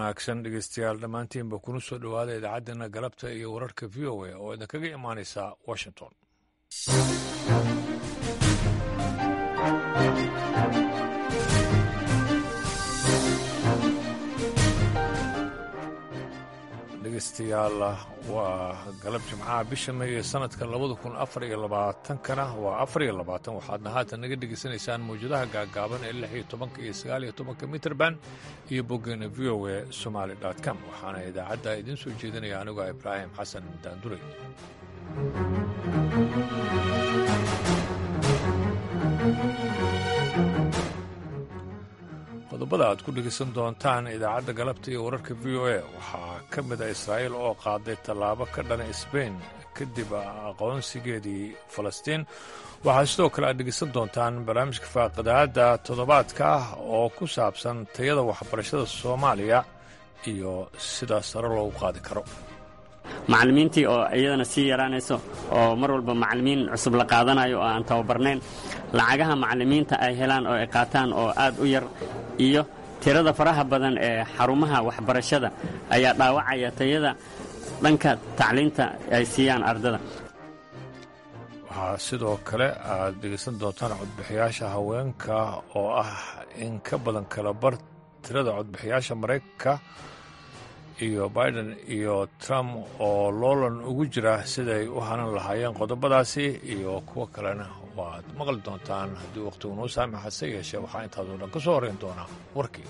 wanaagsan dhegeystayaal dhammaantiinba kuna soo dhowaada idaacaddeenna galabta iyo wararka v o a oo idinkaga imaanaysa washington. dhegeystayaal waa galab jimcaha bisha May ee sanadka 2024kana waa 24 waxaadna haatan naga dhegeysanaysaan mawjadaha gaagaaban ee 16 iyo 19 mitrban iyo boggeena VOA Somali.com waxaana idaacadda idin soo jeedinaya anigu Ibraahim Xasan Daanduray. qodobada aad ku dhegeysan doontaan idaacadda galabta iyo wararka v o a waxaa ka mid ah Israa'iil oo qaaday tallaabo ka dhana Spain kadib aqoonsigeedii Falastiin. waxaa sidoo kale aad dhegeysan doontaan barnaamijka faaqidaadda toddobaadka ah oo ku saabsan tayada waxbarashada Soomaaliya iyo sida sare loogu qaadi karo. macallimiintii oo iyadana sii yaraanayso oo mar walba macallimiin cusub la qaadanayo oo aan tababarnayn, lacagaha macallimiinta ay helaan oo ay qaataan oo aad u yar, iyo tirada faraha badan ee xarumaha waxbarashada ayaa dhaawacaya tayada dhanka tacliinta ay siiyaan ardada. waxaa sidoo kale aad dhegeysan doontaan codbixiyaasha haweenka oo ah in ka badan kala bar tirada codbixiyaasha Maraykanka iyo Biden iyo Trump oo loolan ugu jira siday u hanan lahaayeen qodobadaasi iyo kuwo kalena waad maqli doontaan haddii wakhtigu noo saamaxa. hase yeeshee waxaa intaasoo dhan ka soo horrayn doonaa warkii.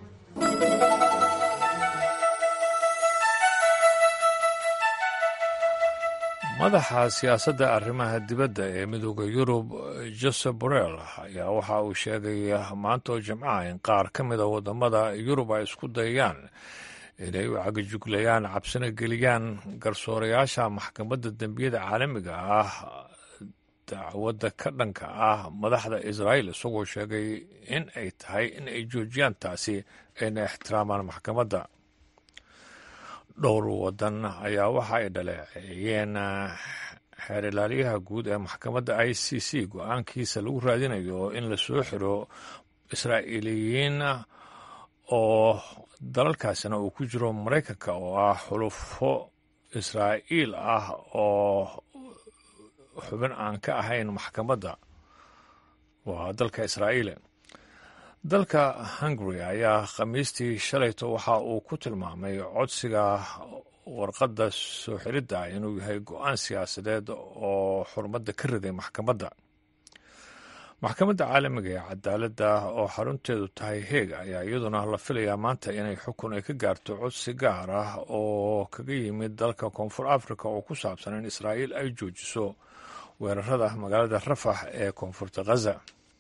madaxa siyaasadda arrimaha dibadda ee midooda Yurub Josep Borrell ayaa waxa uu sheegay maanta oo Jimcaha in qaar ka mida waddamada Yurub ay isku dayayaan inay u cagajuglayaan cabsina geliyaan garsoorayaasha maxkamadda dembiyada caalamiga ah dacwadda ka dhanka ah madaxda Israa'iil, isagoo sheegay in ay tahay in ay joojiyaan taasi ayna ixtiraamaan maxkamadda. dhowr waddan ayaa waxa ay dhaleeceeyeen xeer ilaaliyaha guud ee maxkamadda ICC go'aankiisa lagu raadinayo in la soo xiro Israa'iiliyiin oo dalalkaasina uu ku jiro Maraykanka oo ah xulufo Israa'iil ah oo xubin aan ka ahayn maxkamadda waa dalka Israa'iil. dalka Hungary ayaa khamiistii shalayto waxa uu ku tilmaamay codsiga warqadda soo xiridda inuu yahay go'aan siyaasadeed oo xurmadda ka riday maxkamadda. maxkamadda caalamiga ee cadaaladda oo xarunteedu tahay Hague ayaa iyaduna la filayaa maanta inay xukun ay ka gaarto codsi gaar ah oo kaga yimid dalka Koonfur Afrika oo ku saabsan in Israa'iil ay joojiso weerarada magaalada Rafax ee koonfurta Gaza.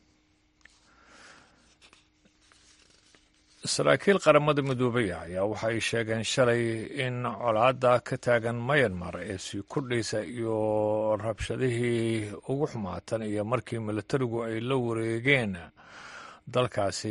saraakiil qaramada midoobay ayaa waxay sheegeen shalay in colaadda ka taagan Myanmar ee sii kordhaysa iyo rabshadihii ugu xumaatan iyo markii militarigu ay la wareegeen dalkaasi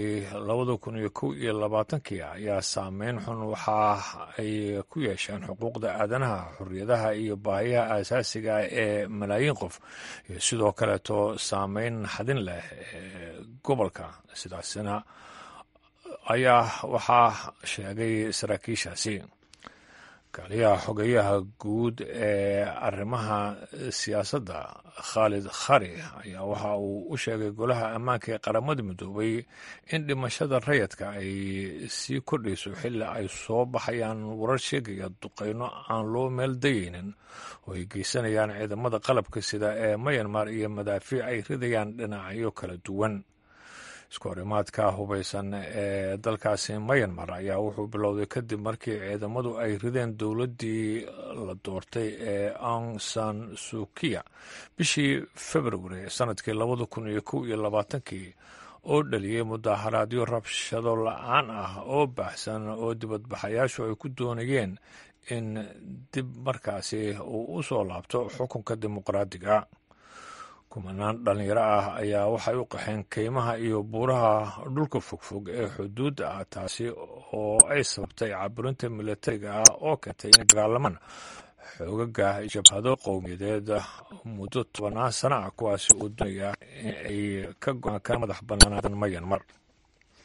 2021 ayaa saameyn xun waxa ay ku yeesheen xuquuqda aadanaha, xorriyadaha iyo baahiyaha aasaasiga ee malaayiin qof, iyo sidoo kaleeto saameyn xadin leh ee gobolka. sidaasina ayaa waxaa sheegay saraakiishaasi. kaaliyaha xogeyaha guud ee arrimaha siyaasadda Khalid Khari ayaa waxa uu u sheegay golaha ammaanka ee qaramada midoobay in dhimashada rayidka ay sii kordhayso xilli ay soo baxayaan warar sheegaya duqeyno aan loo meel dayeynin oo ay geysanayaan ciidamada qalabka sida ee Myanmar iyo madaafiic ay ridayaan dhinacyo kala duwan. iskoorimaadka hubaysan ee dalkaasi Myanmar ayaa wuxuu bilowday kadib markii ciidamadu ay rideen dowladdii la doortay ee Aung San Suu Kyi bishii February sanadkii 2021 oo dhaliyey mudaharaadyo rabshado la'aan ah oo baahsan oo dibadbaxayaashu ay ku doonayeen in dib markaasi uu u soo laabto xukunka dimuqraadiga. kumanaan dhalinyaro ah ayaa waxay u qaxeen keymaha iyo buuraha dhulka fogfog ee xuduudda ah, taasi oo ay sababtay caburinta militariga ah oo keentay inay dagaalamaan xoogaga jabhado qowmiyadeed muddo 10 sano ah, kuwaasi oo doonaya in ay ka go'aan ka madax bannaanaadan Myanmar.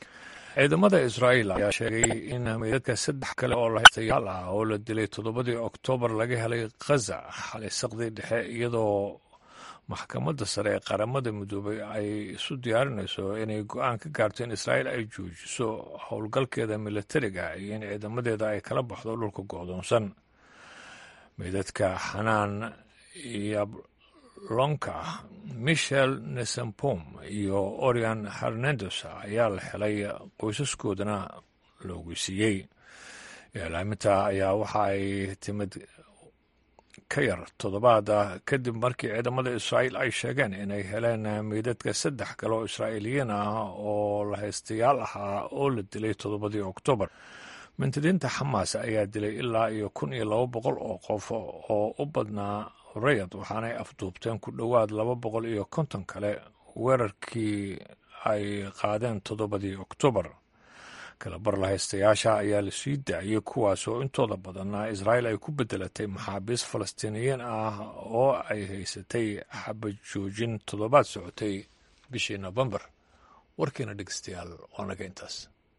ciidamada Israa'iil ayaa sheegay in meydadka 3 kale oo la haystayaal ah oo la dilay 7 Oktoobar laga helay Gaza xalay saqdii dhexe iyadoo maxkamadda sare ee qaramada midoobay ay isu diyaarinayso inay go'aan ka gaarto in Israa'iil ay joojiso howlgalkeeda militariga iyo in ciidamadeeda ay kala baxdo dhulka go'doonsan. meydadka Xanaan Yablonka, Michel Nesenpom iyo Orion Hernandez ayaa la helay qoysaskoodana loogu siiyey. Ilaaminta ayaa waxa ay timid ka yar 7 kadib markii ciidamada Israa'iil ay sheegeen inay heleen meydadka 3 kale oo Israa'iiliyiin ah oo la haystayaal ahaa oo la dilay 7 Oktoobar. mintidiinta Xamaas ayaa dilay ilaa iyo 1,200 oo qof oo u badnaa rayad waxaanay afduubteen ku dhowaad 250 kale weerarkii ay qaadeen 7 Oktoobar. kalabar la haystayaasha ayaa la sii daayay kuwaas oo intooda badanna Israa'iil ay ku bedelatay maxaabiis Falastiiniyiin ah oo ay haysatay xabad joojin 7 socotay bishii November. warkiina dhegeystayaal waa naga intaas.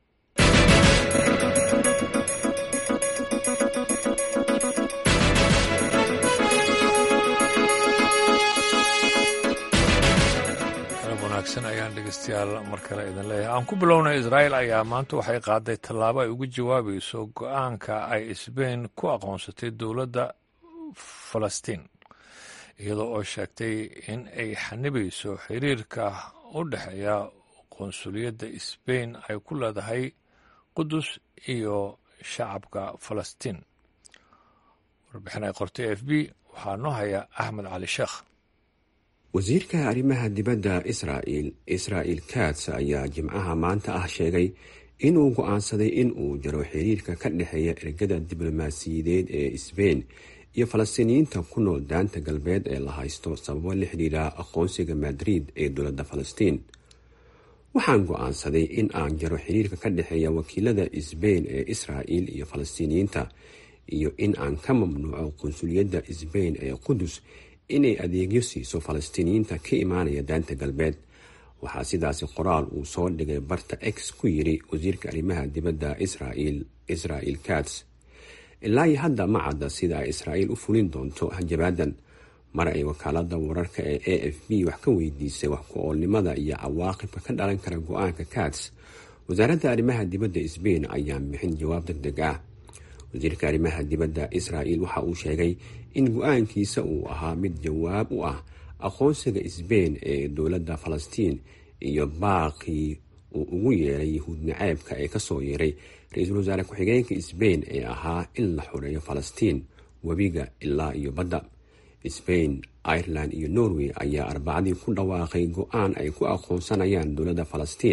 wanaagsan ayaan dhegeystayaal mar kale idin leeyahay. aan ku bilownay Israa'iil ayaa maanta waxay qaaday tallaabo ay uga jawaabayso go'aanka ay Isbayn ku aqoonsatay dowladda Falastiin iyadoo oo sheegtay in ay xanibayso xiriirka u dhexeeya qonsuliyadda Isbayn ay ku leedahay Qudus iyo shacabka Falastiin. warbixin ay qortay AFP waxaa noo haya Axmed Cali Sheekh. wasiirka arrimaha dibadda Israa'iil Katz ayaa jimcaha maanta sheegay inuu go'aansaday inuu jaro xiriirka ka dhexeeya ergada diblomaasiyadeed ee Isbayn iyo Falastiiniyiinta ku nool daanta galbeed ee la haysto sababo la xiriira aqoonsiga Madrid ee dowladda Falastiin. waxaan go'aansaday in aan jaro xiriirka ka dhexeeya wakiilada Isbayn ee Israa'iil iyo Falastiiniyiinta iyo in aan ka mamnuuco qunsuliyadda Isbayn ee Qudus inay adeegyo siiso Falastiiniyiinta ka imaanaya daanta galbeed. waxaa sidaasi qoraal uu soo dhigay barta X ku yiri wasiirka arrimaha dibadda Israa'iil Katz. ilaa iyo hadda ma cadda sida ay Israa'iil u fulin doonto hanjabaadan. mar ay wakaaladda wararka ee AFP wax ka weydiisay wax ku-oolnimada iyo cawaaqibka ka dhalan kara go'aanka Katz, wasaaradda arrimaha dibadda Isbayn ayaa bixin jawaab degdeg ah. wasiirka arrimaha dibadda Israa'iil waxa uu sheegay in go'aankiisa uu ahaa mid jawaab u ah aqoonsiga Isbayn ee dowladda Falastiin iyo baaqii uu ugu yeeray yahuud naceebka ee kasoo yeeray ra-iisul wasaare ku-xigeenka Isbayn ee ahaa in la xoreeyo Falastiin webiga ilaa iyo badda. Isbayn, Ireland iyo Norway ayaa Arbacadii ku dhawaaqay go'aan ay ku aqoonsanayaan dowladda Falastiin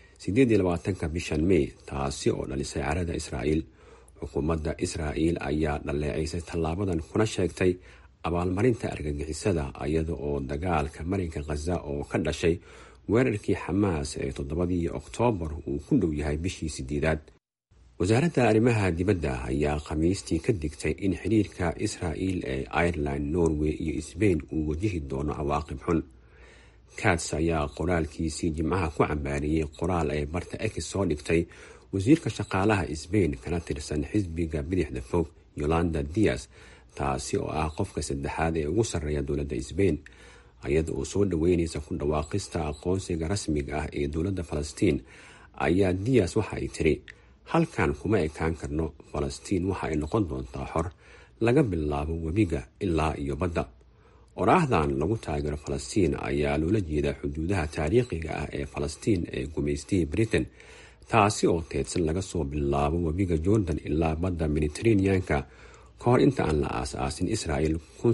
28 bishan May, taasi oo dhalisay carada Israa'iil. xukuumadda Israa'iil ayaa dhaleeceysay tallaabadan kuna sheegtay abaalmarinta argagixisada iyada oo dagaalka marinka Gaza oo ka dhashay weerarkii Xamaas ee 7 Oktoobar uu ku dhow yahay bishii 8. wasaaradda arrimaha dibadda ayaa Khamiistii ka digtay in xiriirka Israa'iil ee Ireland, Norway iyo Isbayn uu wajihi doono cawaaqib xun. Katz ayaa qoraalkiisii jimcaha ku cambaariyey qoraal ay barta X soo dhigtay wasiirka shaqaalaha Isbayn kana tirsan xisbiga bidixda fog Yolanda Diaz, taasi oo ah qofka saddexaad ee ugu sarreeya dowladda Isbayn. ayada oo soo dhaweynaysa ku dhawaaqista aqoonsiga rasmiga ah ee dowladda Falastiin ayaa Diaz waxa ay tiri, halkan kuma ekaan karno. Falastiin waxa ay noqon doontaa xor laga bilaabo webiga ilaa iyo badda. oraahdan lagu taageero Falastiin ayaa loola jeedaa xuduudaha taariikhiga ah ee Falastiin ee gumaystihii Britain, taasi oo teedsan laga soo bilaabo webiga Jordan ilaa badda Mediterranean-ka ka hor inta aan la aas-aasin Israa'iil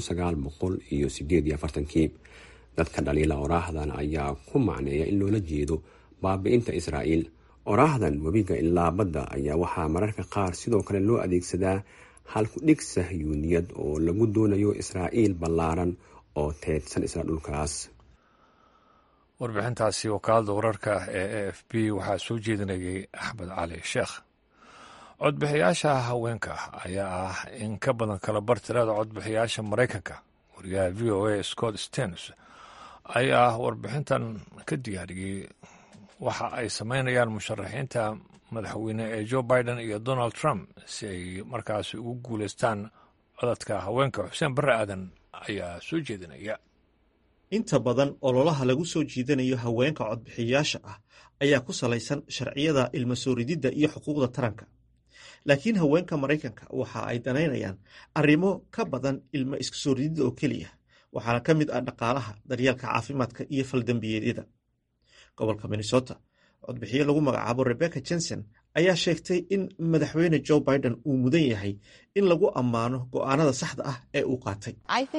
1948. dadka dhaliila oraahdan ayaa ku macneeya in loola jeedo baabi'inta Israa'iil. oraahdan webiga ilaa badda ayaa waxaa mararka qaar sidoo kale loo adeegsadaa halku-dhig sahyuuniyad oo lagu doonayo Israa'iil ballaaran oo teedsan isla dhulkaas. warbixintaasi wakaaladda wararka ee AFP waxaa soo jeedinayay Axmed Cali Sheekh. codbixiyaasha haweenka ayaa ah in ka badan kala bar tirada codbixiyaasha Maraykanka. wariyaha VOA Scott Stearns ayaa warbixintan ka diyaariyey waxa ay samaynayaan musharaxiinta madaxweyne ee joe biden iyo donald trump si ay markaasi ugu guulaystaan codadka haweenka. xuseen barre aadan ayaa soo jeedinaya. inta badan ololaha lagu soo jiidanayo haweenka codbixiyayaasha ah ayaa ku salaysan sharciyada ilmo soo rididda iyo xuquuqda taranka, laakiin haweenka maraykanka waxa ay danaynayaan arrimo ka badan ilmo iska soo rididda oo keliya, waxaana ka mid ah dhaqaalaha, daryeelka caafimaadka iyo faldambiyeedyada. gobolka minnesota, codbixiye lagu magacaabo rebecca jensen ayaa sheegtay in madaxweyne joe biden uu mudan yahay in lagu ammaano go'aanada saxda ah ee uu qaatay.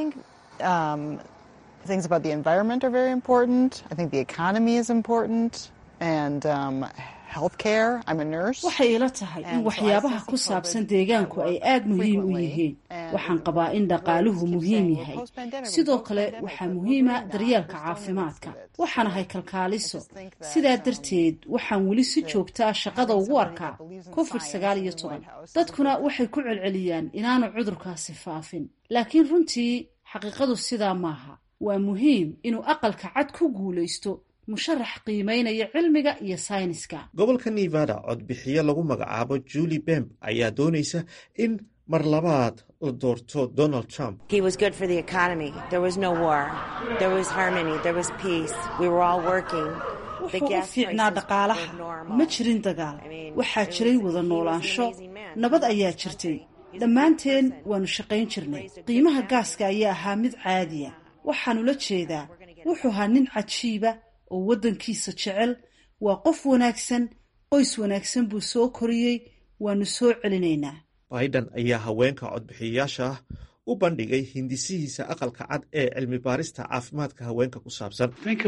Things about the environment are very important. I think the economy is important, and healthcare. I'm a nurse. waxay ila tahay in waxyaabaha ku saabsan deegaanku ay aad muhiim u yihiin. waxaan qabaa in dhaqaaluhu muhiim yahay. sidoo kale waxaa muhiima daryeelka caafimaadka. waxaan ahay kalkaaliso. sidaa darteed waxaan weli si joogtaa shaqada ugu arkaa COVID-19. dadkuna waxay ku celceliyaan inaanu cudurkaasi faafin, laakiin runtii xaqiiqadu sidaa maaha. waa muhiim inuu aqalka cad ku guulaysto musharax qiimaynaya cilmiga iyo sayniska. gobolka nevada, codbixiye lagu magacaabo julie bemb ayaa doonaysa in mar labaad la doorto donald trump. wuxuu u fiicnaa dhaqaalaha, ma jirin dagaal, waxaa jiray wada noolaansho, nabad ayaa jirtay, dhammaanteen waanu shaqayn jirnay. qiimaha gaaska ayaa ahaa mid caadiya. waxaanu la jeedaa wuxuu ahaa nin cajiiba oo waddankiisa jecel, waa qof wanaagsan, qoys wanaagsan buu soo koriyey, waanu soo celinaynaa. biden ayaa haweenka codbixiyayaasha ah u bandhigay hindisihiisa aqalka cad ee cilmi baarista caafimaadka haweenka ku saabsan.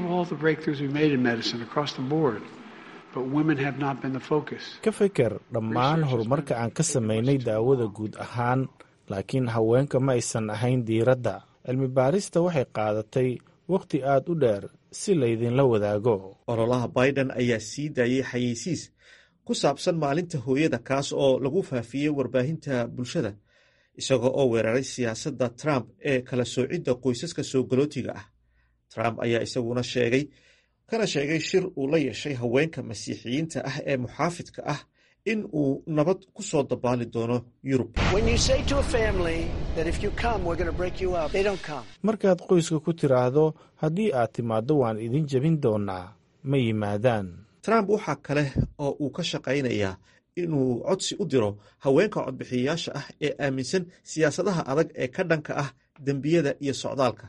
ka feker dhammaan horumarka aan ka samaynay daawada guud ahaan, laakiin haweenka ma aysan ahayn diiradda. cilmi baarista waxay qaadatay wakhti aad u dheer si laydinla wadaago. ololaha biden ayaa sii daayey xayeysiis ku saabsan maalinta hooyada, kaas oo lagu faafiyey warbaahinta bulshada, isagoo oo weeraray siyaasadda trump ee kala soocidda qoysaska soo galootiga ah. trump ayaa isaguna sheegay shir uu la yeeshay haweenka masiixiyiinta ah ee muxaafidka ah in uu nabad ku soo dabaali doono yurub. markaad qoyska ku tiraahdo haddii aad timaaddo waan idin jebin doonaa, ma yimaadaan. trump waxaa kale oo uu ka shaqaynayaa inuu codsi u diro haweenka codbixiyayaasha ah ee aaminsan siyaasadaha adag ee ka dhanka ah dembiyada iyo socdaalka.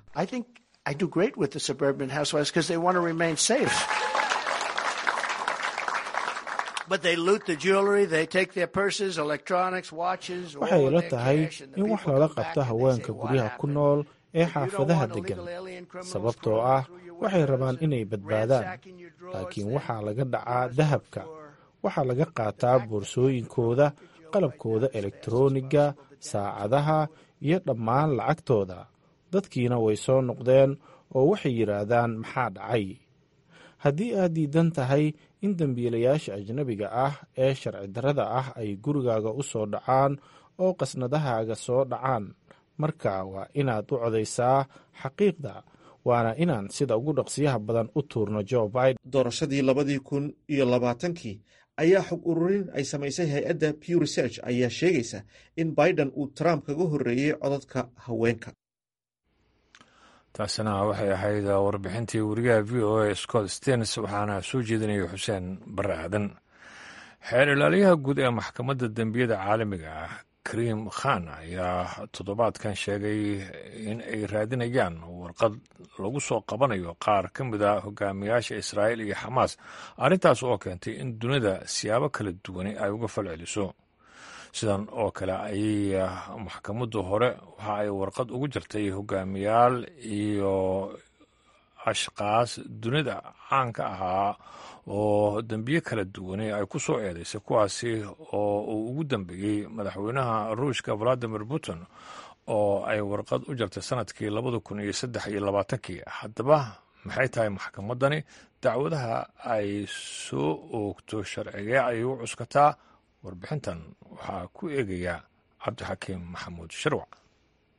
waxay ila tahay in wax lala qabto haweenka guryaha ku nool ee xaafadaha deggan, sababtoo ah waxay rabaan inay badbaadaan, laakiin waxaa laga dhacaa dahabka, waxaa laga qaataa boorsooyinkooda, qalabkooda elektarooniga, saacadaha iyo dhammaan lacagtooda. dadkiina way soo noqdeen oo waxay yidhaahdaan maxaa dhacay. haddii aad diidan tahay in dembiilayaasha ajnabiga ah ee sharci darrada ah ay gurigaaga u soo dhacaan oo qasnadahaaga soo dhacaan, marka waa inaad u codaysaa xaqiiqda, waana inaan sida ugu dhaqsiyaha badan u tuurno joe biden. doorashadii 2020 ayaa xog ururin ay samaysay hay-adda Pew Research ayaa sheegaysa in biden uu trump kaga horreeyey codadka haweenka. taasina waxay ahayd warbixintii wariyaha v o a scott stearns, waxaana soo jeedinaya xuseen barre aadan. xeer ilaaliyaha guud ee maxkamadda dembiyada caalamiga ah karim khan ayaa toddobaadkan sheegay in ay raadinayaan warqad lagu soo qabanayo qaar ka mid a hogaamiyaasha israa'iil iyo xamaas, arrintaas oo keentay in dunida siyaabo kala duwani ay uga falceliso. sidan oo kale ayay maxkamaddu hore waxa ay warqad ugu jirtay hogaamiyaal iyo ashkaas dunida caanka ahaa oo dembiye kala duwane ay ku soo eedaysay, kuwaasi oo uu ugu dambeeyey madaxweynaha ruushka valadimir putin oo ay warqad u jirtay sanadkii 2023. haddaba maxay tahay maxkamaddani? dacwadaha ay soo oogto sharcigee ayay u cuskataa? warbixintan waxaa ku eegaya cabdixakiim maxamuud sharwac.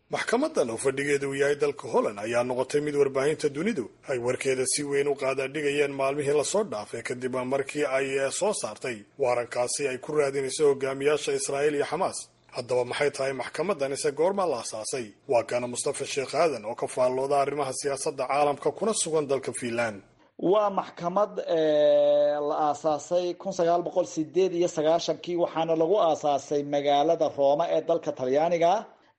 maxkamadan oo fadhigeeda uu yahay dalka Holland ayaa noqotay mid warbaahinta dunidu ay warkeeda si weyn u qaadadhigayeen maalmihii lasoo dhaafay kadib markii ay soo saartay waarankaasi ay ku raadinayso hogaamiyaasha Israa'iil iyo Xamaas. haddaba maxay tahay maxkamadan ise goorma la aasaasay? waa kana Mustafa Sheekh Aadan oo ka faallooda arrimaha siyaasadda caalamka kuna sugan dalka Finland. waa maxkamad la aasaasay 1998 waxaana lagu aasaasay magaalada Roma ee dalka Talyaaniga.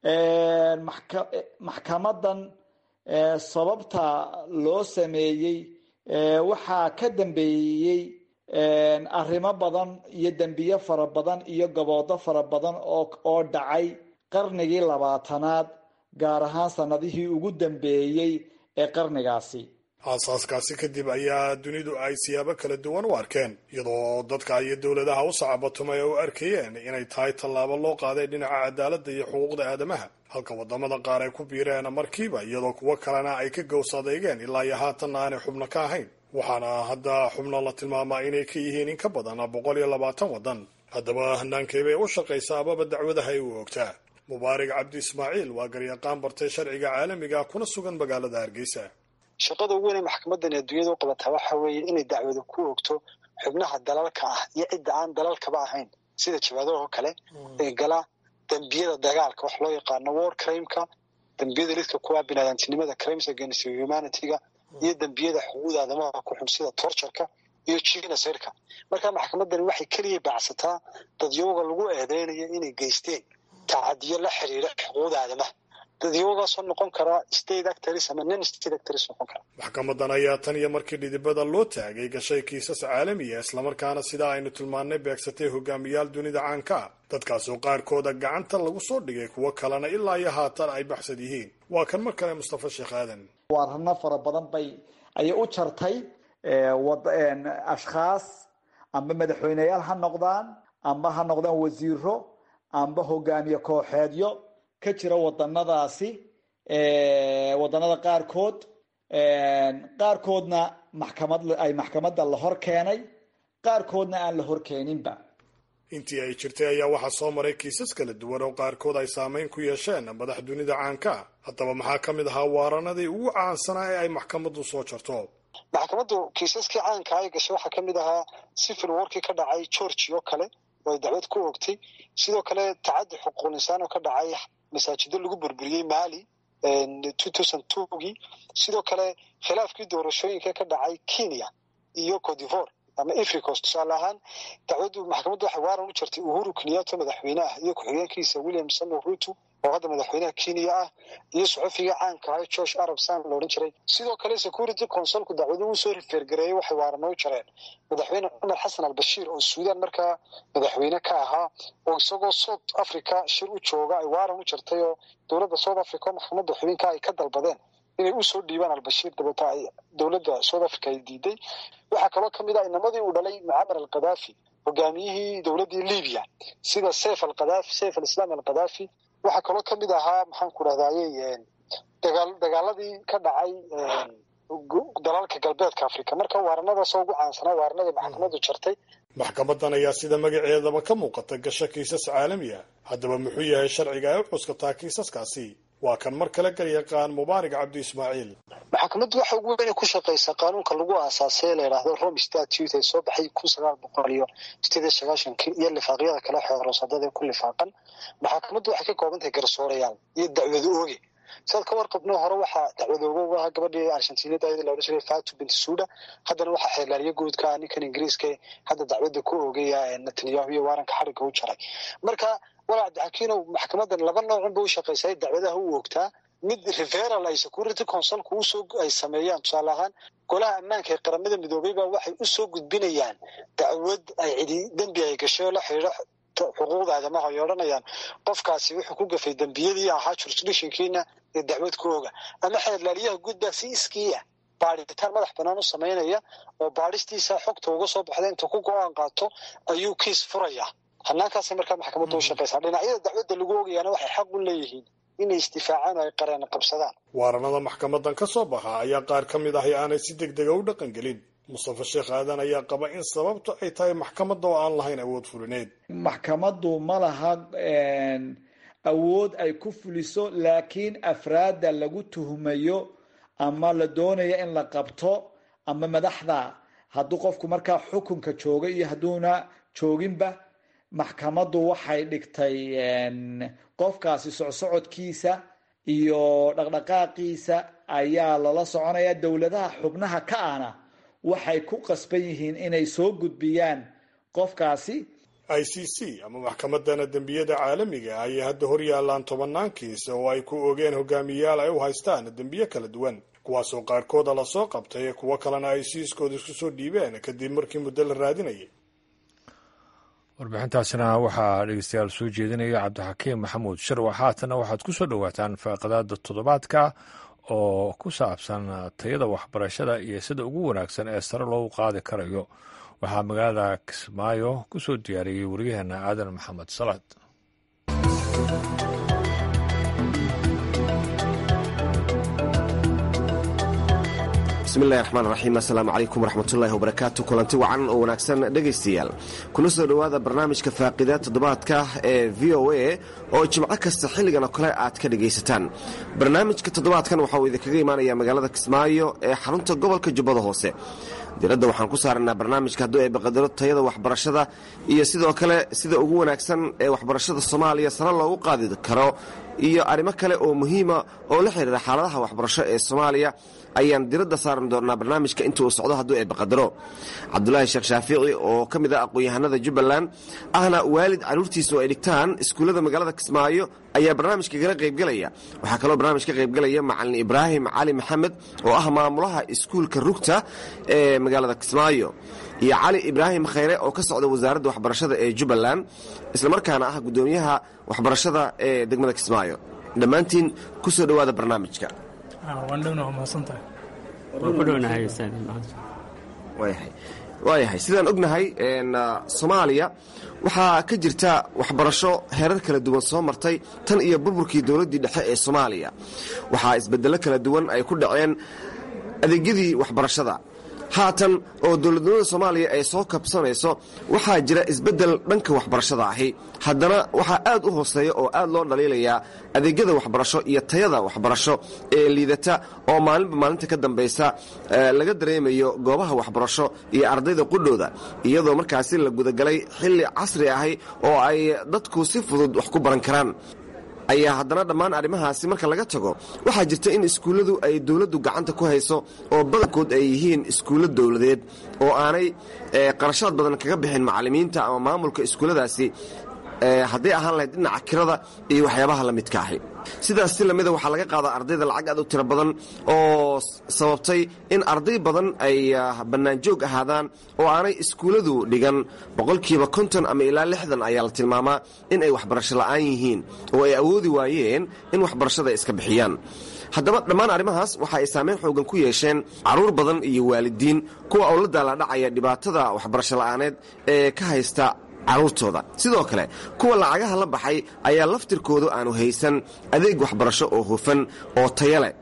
maxkamadan sababta loo sameeyey waxaa ka dambeeyey arrimo badan iyo dembiyo fara badan iyo gaboodo fara badan oo dhacay qarnigii 20aad gaar ahaan sanadihii ugu dambeeyey ee qarnigaasi. aasaaskaasi kadib ayaa dunidu ay siyaabo kala duwan u arkeen, iyadoo dadka iyo dowladaha u sacabatumay u arkayeen inay tahay tallaabo loo qaaday dhinaca cadaaladda iyo xuquuqda aadamaha, halka wadamada qaar ay ku biireen markiiba, iyadoo kuwo kalena ay ka gowsadeegeen ilaa iyo haatanna aanay xubno ka ahayn. waxaana hadda xubno la tilmaamaa inay ka yihiin in ka badan 120 wadan. haddaba hanaankeebay u shaqaysaa amaba dacwadaha ay u ogtaa? mubaarak cabdi ismaaciil waa garyaqaan bartay sharciga caalamiga kuna sugan magaalada Hargeysa. shaqada ugu weyn ee maxkamadan ee dunyada u qabataa waxa weeye inay dacwada ku ogto xubnaha dalalka ah iyo cidda aan dalalkaba ahayn, sida jabhadaha kale ee gala dambiyada dagaalka wax loo yaqaano war crime-ka, dambiyada lidka kuwa bini'aadantinimada crimes against humanity-ga, iyo dambiyada xuquuqda aadamaha ku xun sida torture-ka iyo genocide-ka. marka maxkamadan waxay kaliya baacsataa dadyoga lagu eedeynayo inay geysteen tacadiyo la xiriira xuquuqda aadamaha, dadyogaasoo noqon kara state actors ama non state actors noqon kara. maxkamadan ayaa tan iyo markii dhidibada loo taagay gashay kiisas caalamiya, islamarkaana sidaa aynu tilmaannay beegsatay hogaamiyaal dunida caanka ah, dadkaasoo qaarkooda gacanta lagu soo dhigay, kuwo kalena ilaa iyo haatan ay baxsad yihiin. waa kan mar kale Mustafa Sheekh Aadan. waarano fara badan ayay u jartay ashkhaas amba madaxweyneyaal ha noqdaan amba ha noqdaan wasiiro amba hogaamiye kooxeedyo ka jira wadanadaasi, wadanada qaarkoodna maxkamada la hor keenay, qaarkoodna aan la hor keeninba. intii ay jirtay ayaa waxaa soo maray kiisas kala duwan oo qaarkood ay saameyn ku yeesheen madax dunida caanka. haddaba maxaa ka mid ahaa waaranadii ugu caansanaa ee ay maxkamadu soo jarto? maxkamadu kiisaskii caanka ay gashay waxaa ka mid ahaa civil warkii ka dhacay Georgia oo kale oo ay dacwad ku ogtay, sidoo kale tacaddi xuquuqul insaan oo ka dhacay masaajido lagu burburiyey Mali 2002gii, sidoo kale khilaafkii doorashooyinka ka dhacay Kenya iyo Cote d'Ivoire ama Ivory Coast. tusaale ahaan dacwadu maxkamaddu waxay waaran u jartay Uhuru Kenyatta madaxweynaha iyo ku-xigeenkiisa William Samoei Ruto oo hadda madaxweynaha Kenya ah, iyo suxufiga caanka ah Josh Arabsan loo oran jiray. sidoo kale Security Council-ku dacwadu uu soo refergareeyay waxay waaran u jareen madaxweyne Umar Hassan al-Bashir oo Suudaan markaa madaxweyne ka ahaa, oo isagoo South Africa shir u jooga ay waaran u jartay oo dowladda South Africa maxkamadda xubinka ay ka dalbadeen inay u soo dhiibaan al-Bashir dabata ay dowladda South Africa ay diiday. waxaa kaloo ka mid ah inamadii uu dhalay Muammar al-Gaddafi, hogaamiyihii dowladdii Liibiya, sida Saif al-Islam al-Gaddafi. waxaa kaloo ka mid ahaa maxaan ku rahdayay dagaaladii ka dhacay dalalka galbeedka Afrika. marka waaranadaas ugu caansanaa waaranada maxkamaddu jartay. maxkamadan ayaa sida magaceedaba ka muuqata gasha kiisas caalami ah. haddaba muxuu yahay sharciga ay u cuskataa kiisaskaasi? waa kan mar kale garyaqaan mubaarak cabdi ismaaciil. maxkamaddu waxa ugu weyn ku shaqeysaa qaanuunka lagu aasaasay la yiraahdo Rome Statute ee soo baxay 1998 iyo lifaaqyada kala xeeroosadada ku lifaaqan. maxkamaddu waxay ka kooban tahay garsoorayaal iyo dacwado ooge. sidoo ka warqabno hore waxaa dacwado ooge ah gabadhii Argentina ayada la oran Fatou Bensouda, haddana waxaa xeelariye guudka ninkan Ingiriiska hadda dacwada ku oogaya Netanyahu iyo waaranka xariga u jaray. marka walaal dakiino maxkamadan laba nooc u shaqeysay dacwadaha u ogtaa, mid referral ay Security Council-ku ay sameeyaan. tusaale ahaan golaha ammaanka ee qaramada midoobay baa waxay u soo gudbinayaan dacwad ay dambi ay gashay la xiriira xuquuqda aadamaha, ay odhanayaan qofkaasi wuxuu ku gafay dambiyadii ahaa jurisdiction-kiina ee dacwad ku oga, ama xeelariyaha guudba si iskiya baaritaan madax bannaan u sameynaya oo baaristiisa xogta uga soo baxda inta ku go'aan qaato ayuu kiis furaya. hanaankaasi markaa maxkamaddu u shaqeysaa. dhinacyada dacwadda lagu ogayaana waxay xaq u leeyihiin inay istifaacaan oo ay qareen qabsadaan. waaranada maxkamadan ka soo baxa ayaa qaar ka mid ahi aanay si degdega u dhaqan gelin. Mustafa Sheekh Aadan ayaa qaba in sababtu ay tahay maxkamadda oo aan lahayn awood fulineed. maxkamaddu ma laha awood ay ku fuliso laakiin afraadda lagu tuhmayo ama la doonayo in la qabto ama madaxda hadduu qofku markaa xukunka jooga iyo hadduuna jooginba maxkamaddu waxay dhigtay qofkaasi socsocodkiisa iyo dhaqdhaqaaqiisa ayaa lala soconaya. dowladaha xubnaha ka ahna waxay ku qasban yihiin inay soo gudbiyaan qofkaasi. ICC ama maxkamadana dembiyada caalamiga ayay hadda hor yaalaan 10 kiis oo ay ku ogeen hogaamiyayaal ay u haystaan dembiyo kala duwan, kuwaasoo qaarkooda la soo qabtay kuwo kalena ay siiskooda isku soo dhiibeen kadib markii muddo la raadinayay. warbixintaasina waxaa dhegeystayaal soo jeedinaya cabdixakiim maxamuud sharwax. haatana waxaad ku soo dhowaataan faaqadaada toddobaadka oo ku saabsan tayada waxbarashada iyo sida ugu wanaagsan ee sare loogu qaadi karayo. waxaa magaalada Kismaayo ku soo diyaariyey waryaheena aadan maxamed salaad. bismillahi raxmaan raxiim. assalaamu calaykum waraxmatullaahi wabarakaatu. kulanti wacan oo wanaagsan dhegaystayaal, kuna soo dhowaada barnaamijka faaqida toddobaadka ee v o a oo jimco kasta xilligan oo kale aad ka dhegaysataan. barnaamijka toddobaadkan waxauu idinkaga imaanaya magaalada Kismaayo ee xarunta gobolka Jubbada Hoose. diradda waxaan ku saaranaa barnaamijka hadduu ay baqadaro tayada waxbarashada iyo sidoo kale sida ugu wanaagsan ee waxbarashada Soomaaliya sare loogu qaadi karo iyo arrimo kale oo muhiima oo la xiriira xaaladaha waxbarasho ee Soomaaliya ayaan diradda saaran doonaa barnaamijka inta uu socdo hadduu ay baqadaro. cabdulaahi sheekh shaafici oo ka mid ah aqoon-yahanada Jubbaland ahna waalid carruurtiisu ay dhigtaan iskuullada magaalada Kismaayo ayaa barnaamijka kala qaybgalaya. waxaa kaloo barnaamij ka qaybgalaya macalin Ibraahim Cali Maxamed oo ah maamulaha iskuulka Rugta ee magaalada Kismaayo, iyo Cali Ibraahim Khayre oo ka socda wasaaradda waxbarashada ee Jubbaland isla markaana ah gudoomiyaha waxbarashada ee degmada Kismaayo. dhammaantiin ku soo dhowaada barnaamijka. waayahay sidaan ognahay Soomaaliya waxaa ka jirta waxbarasho heerar kala duwan soo martay tan iyo burburkii dowladdii dhexe ee Soomaaliya. waxaa isbeddello kala duwan ay ku dhaceen adeegyadii waxbarashada. haatan oo dowladnimada Soomaaliya ay soo kabsanayso waxaa jira isbeddel dhanka waxbarashada ahi, haddana waxaa aad u hooseeya oo aad loo dhaliilayaa adeegyada waxbarasho iyo tayada waxbarasho ee liidata oo maalinba maalinta ka dambaysa laga dareemayo goobaha waxbarasho iyo ardayda qudhooda, iyadoo markaasi la gudagalay xilli casri ahi oo ay dadku si fudud wax ku baran karaan. ayaa haddana dhammaan arrimahaasi marka laga tago waxaa jirta in iskuulladu ay dowladdu gacanta ku hayso oo badankood ay yihiin iskuullo dowladeed oo aanay qarashaad badan kaga bixin macallimiinta ama maamulka iskuulladaasi hadday ahaan lahayd dhinaca kirada iyo waxyaabaha la midka ahi. sidaas si lamida waxaa laga qaadaa ardayda lacag aad u tiro badan oo sababtay in arday badan ay bannaanjoog ahaadaan oo aanay iskuulladu dhigan. boqolkiiba 50 ama ilaa 60 ayaa la tilmaamaa in ay waxbarasho la'aan yihiin oo ay awoodi waayeen in waxbarashada ay iska bixiyaan. haddaba dhammaan arrimahaas waxa ay saameyn xoogan ku yeesheen carruur badan iyo waalidiin kuwa oo la daalaadhacaya dhibaatada waxbarasho la'aaneed ee ka haysta carruurtooda. sidoo kale kuwa lacagaha la baxay ayaa laftirkoodu aanu haysan adeeg waxbarasho oo hufan oo taya leh.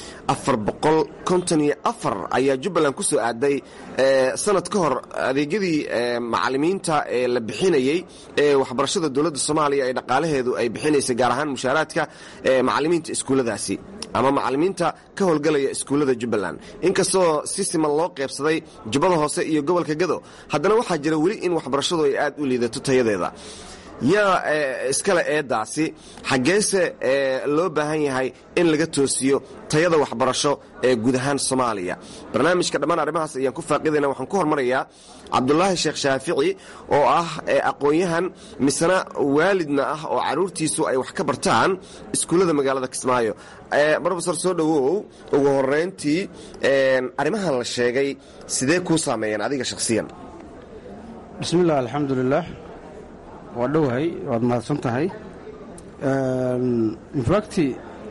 454 ayaa Jubbaland ku soo aaday sanad ka hor adeegyadii macallimiinta ee la bixinayay ee waxbarashada dowladda Soomaaliya ee dhaqaalaheedu ay bixinaysay, gaar ahaan mushaaraadka macallimiinta iskuulladaasi ama macallimiinta ka howlgalaya iskuullada Jubbaland. inkastoo si siman loo qaybsaday Jubbada Hoose iyo gobolka Gado, haddana waxaa jira weli in waxbarashadu ay aad u liidato tayadeeda. yaa iskale eedaasi xaggeese loo baahan yahay in laga toosiyo tayada waxbarasho ee guud ahaan Soomaaliya. barnaamijka dhammaan arrimahaas ayaan ku faaqidayna. waxaan ku hormarayaa cabdulaahi sheekh shaafici oo ah aqoon-yahan misana waalidna ah oo carruurtiisu ay wax ka bartaan iskuullada magaalada Kismaayo. professor soo dhowow, ugu horreyntii arrimahan la sheegay sidee kuu saameeyeen adiga shakhsiyan? bismillaah, alxamdulilaah, waa dhowahay, waad mahadsan tahay. infacti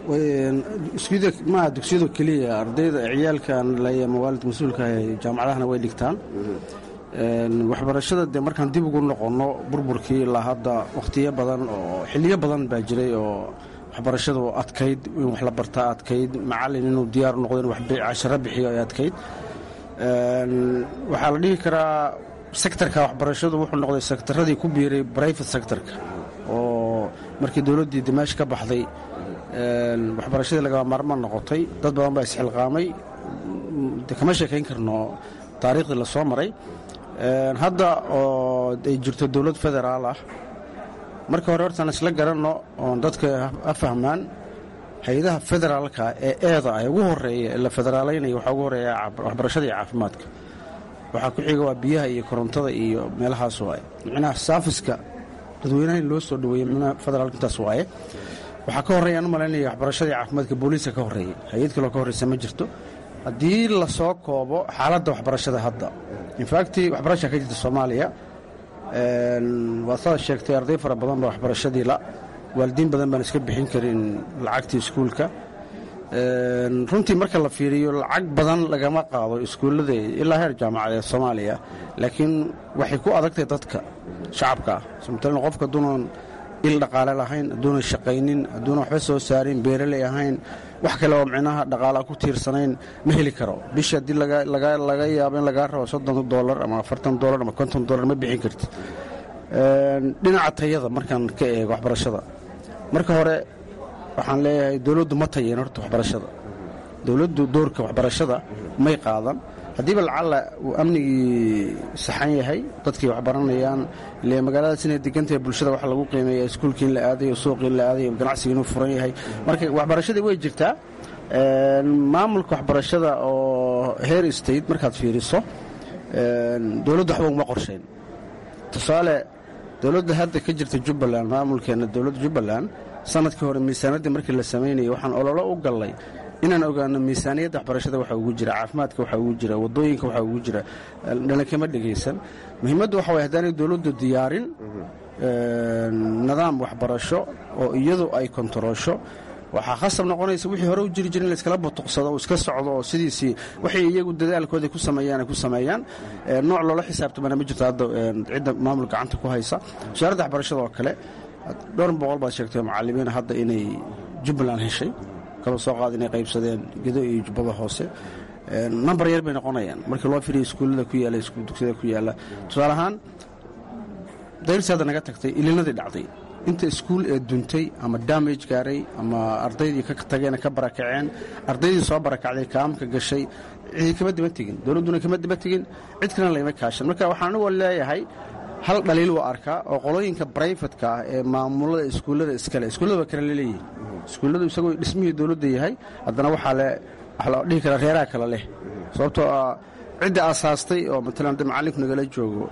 maaha dugsiyada keliya, ardayda ciyaalkan leeya mawaalid mas-uulka jaamacadahana way dhigtaan. waxbarashada dee markaan dib ugu noqonno burburkii ilaa hadda wakhtiyo badan oo xilliyo badan baa jiray oo waxbarashadu adkayd, in wax la bartaa adkayd, macallin inuu diyaar u noqdo in casharo bixiyo ay adkayd. waxaa la dhihi karaa sektarka waxbarashadu wuxuu noqday sektaradii ku biiray brivate sectorka oo markii dowladdii dimaash ka baxday waxbarashadii lagama maarmaan noqotay dad badan baa isxilqaamay kama sheekayn karno taariikhdii la soo maray hadda oo ay jirto dowlad federaal ah marka hore hortaan isla garanno oon dadka afahmaan hay-adaha federaalka ee eeda ah ugu horeeya ee la federaalaynaya waxaa ugu horeeya waxbarashada iyo caafimaadka waxaa ku xiga waa biyaha iyo korontada iyo meelahaas waaye micnaha saafiska dadweynaha in loo soo dhaweeyo micnaha federaalka intaas waaye waxaa ka horreeyaan u malaynaya waxbarashadii caafimaadka booliiska ka horreeyay hay-ad kaloo ka horreysa ma jirto haddii la soo koobo xaaladda waxbarashada hadda infacti waxbarasha ka jirta soomaaliya waad saad sheegtay arday fara badan baa waxbarashadii la waalidiin badan baan iska bixin karin lacagtii iskuulka runtii marka la fiiriyo lacag badan lagama qaado iskuullada ilaa heer jaamacadeed soomaaliya laakiin waxay ku adagtay dadka shacabka ah matalan qofka hadduunan il dhaqaale lahayn hadduunan shaqaynin hadduunan waxba soo saarin beeraley ahayn wax kale oo micnaha dhaqaalaa ku tiirsanayn ma heli karo bisha haddii laga yaabo in lagaa rabo $30 ama $40 ama $50 ma bixin karti dhinaca tayada markaan ka eego waxbarashada marka hore waxaan leeyahay dowladdu ma tayeen horta waxbarashada dowladdu doorka waxbarashada may qaadan haddiiba lacalla uu amnigii saxan yahay dadkii waxbaranayaan ile magaaladaas inay degantahay bulshada waxa lagu qiimeeya iskuulkii in la aadayo suuqii in la aadayo ganacsigii inuu furan yahay marka waxbarashadii way jirtaa maamulka waxbarashada oo heer state markaad fiiriso dowladdu waxba uma qorshayn tusaale dowladda hadda ka jirta jubbaland maamulkeena dowladda jubbaland sanadkii hore miisaanaddii markii la samaynayay waxaan ololo u gallay inaan ogaano miisaaniyadda waxbarashada waxa ugu jira caafimaadka waxa ugu jira waddooyinka waxa ugu jira dhalinkama dhegaysan muhiimaddu waxa way haddaanay dowladdu diyaarin nidaam waxbarasho oo iyadu ay kontaroosho waxaa khasab noqonaysa wixii hore u jiri jira in la iskala butuqsado oo iska socdo oo sidiisii waxay iyagu dadaalkooda ku sameeyaan ay ku sameeyaan nooc loola xisaabtamana ma jirto hadda cidda maamul gacanta ku haysa wasaaradda waxbarashada oo kale dhowr boqol baad sheegtay macallimiin hadda inay jubbaland heshay kaloo soo qaada inay qaybsadeen gedo iyo jubbada hoose nambar yar bay noqonayaan markii loo firiyo iskuullada ku yaalla dugsiyada ku yaalla tusaale ahaan dayrsi hadda naga tagtay ilinadii dhacday inta iskuul ee duntay ama damage gaaray ama ardaydii ka tageen ka barakaceen ardaydii soo barakacday kaamka gashay cidi kama daba tegin dowladduna kama daba tegin cid kalena layma kaashan marka waxaan anigoo leeyahay hal dhaliil waa arkaa oo qolooyinka brayfatka ah ee maamulada iskuullada iskale iskuullada waa kale laleeyihin iskuulladu isagoo dhismihii dowladda yahay haddana waxaa la dhihi karaa reeraha kale leh sababtoo ah cidda aasaastay oo matalan hadda macallinku nagala joogo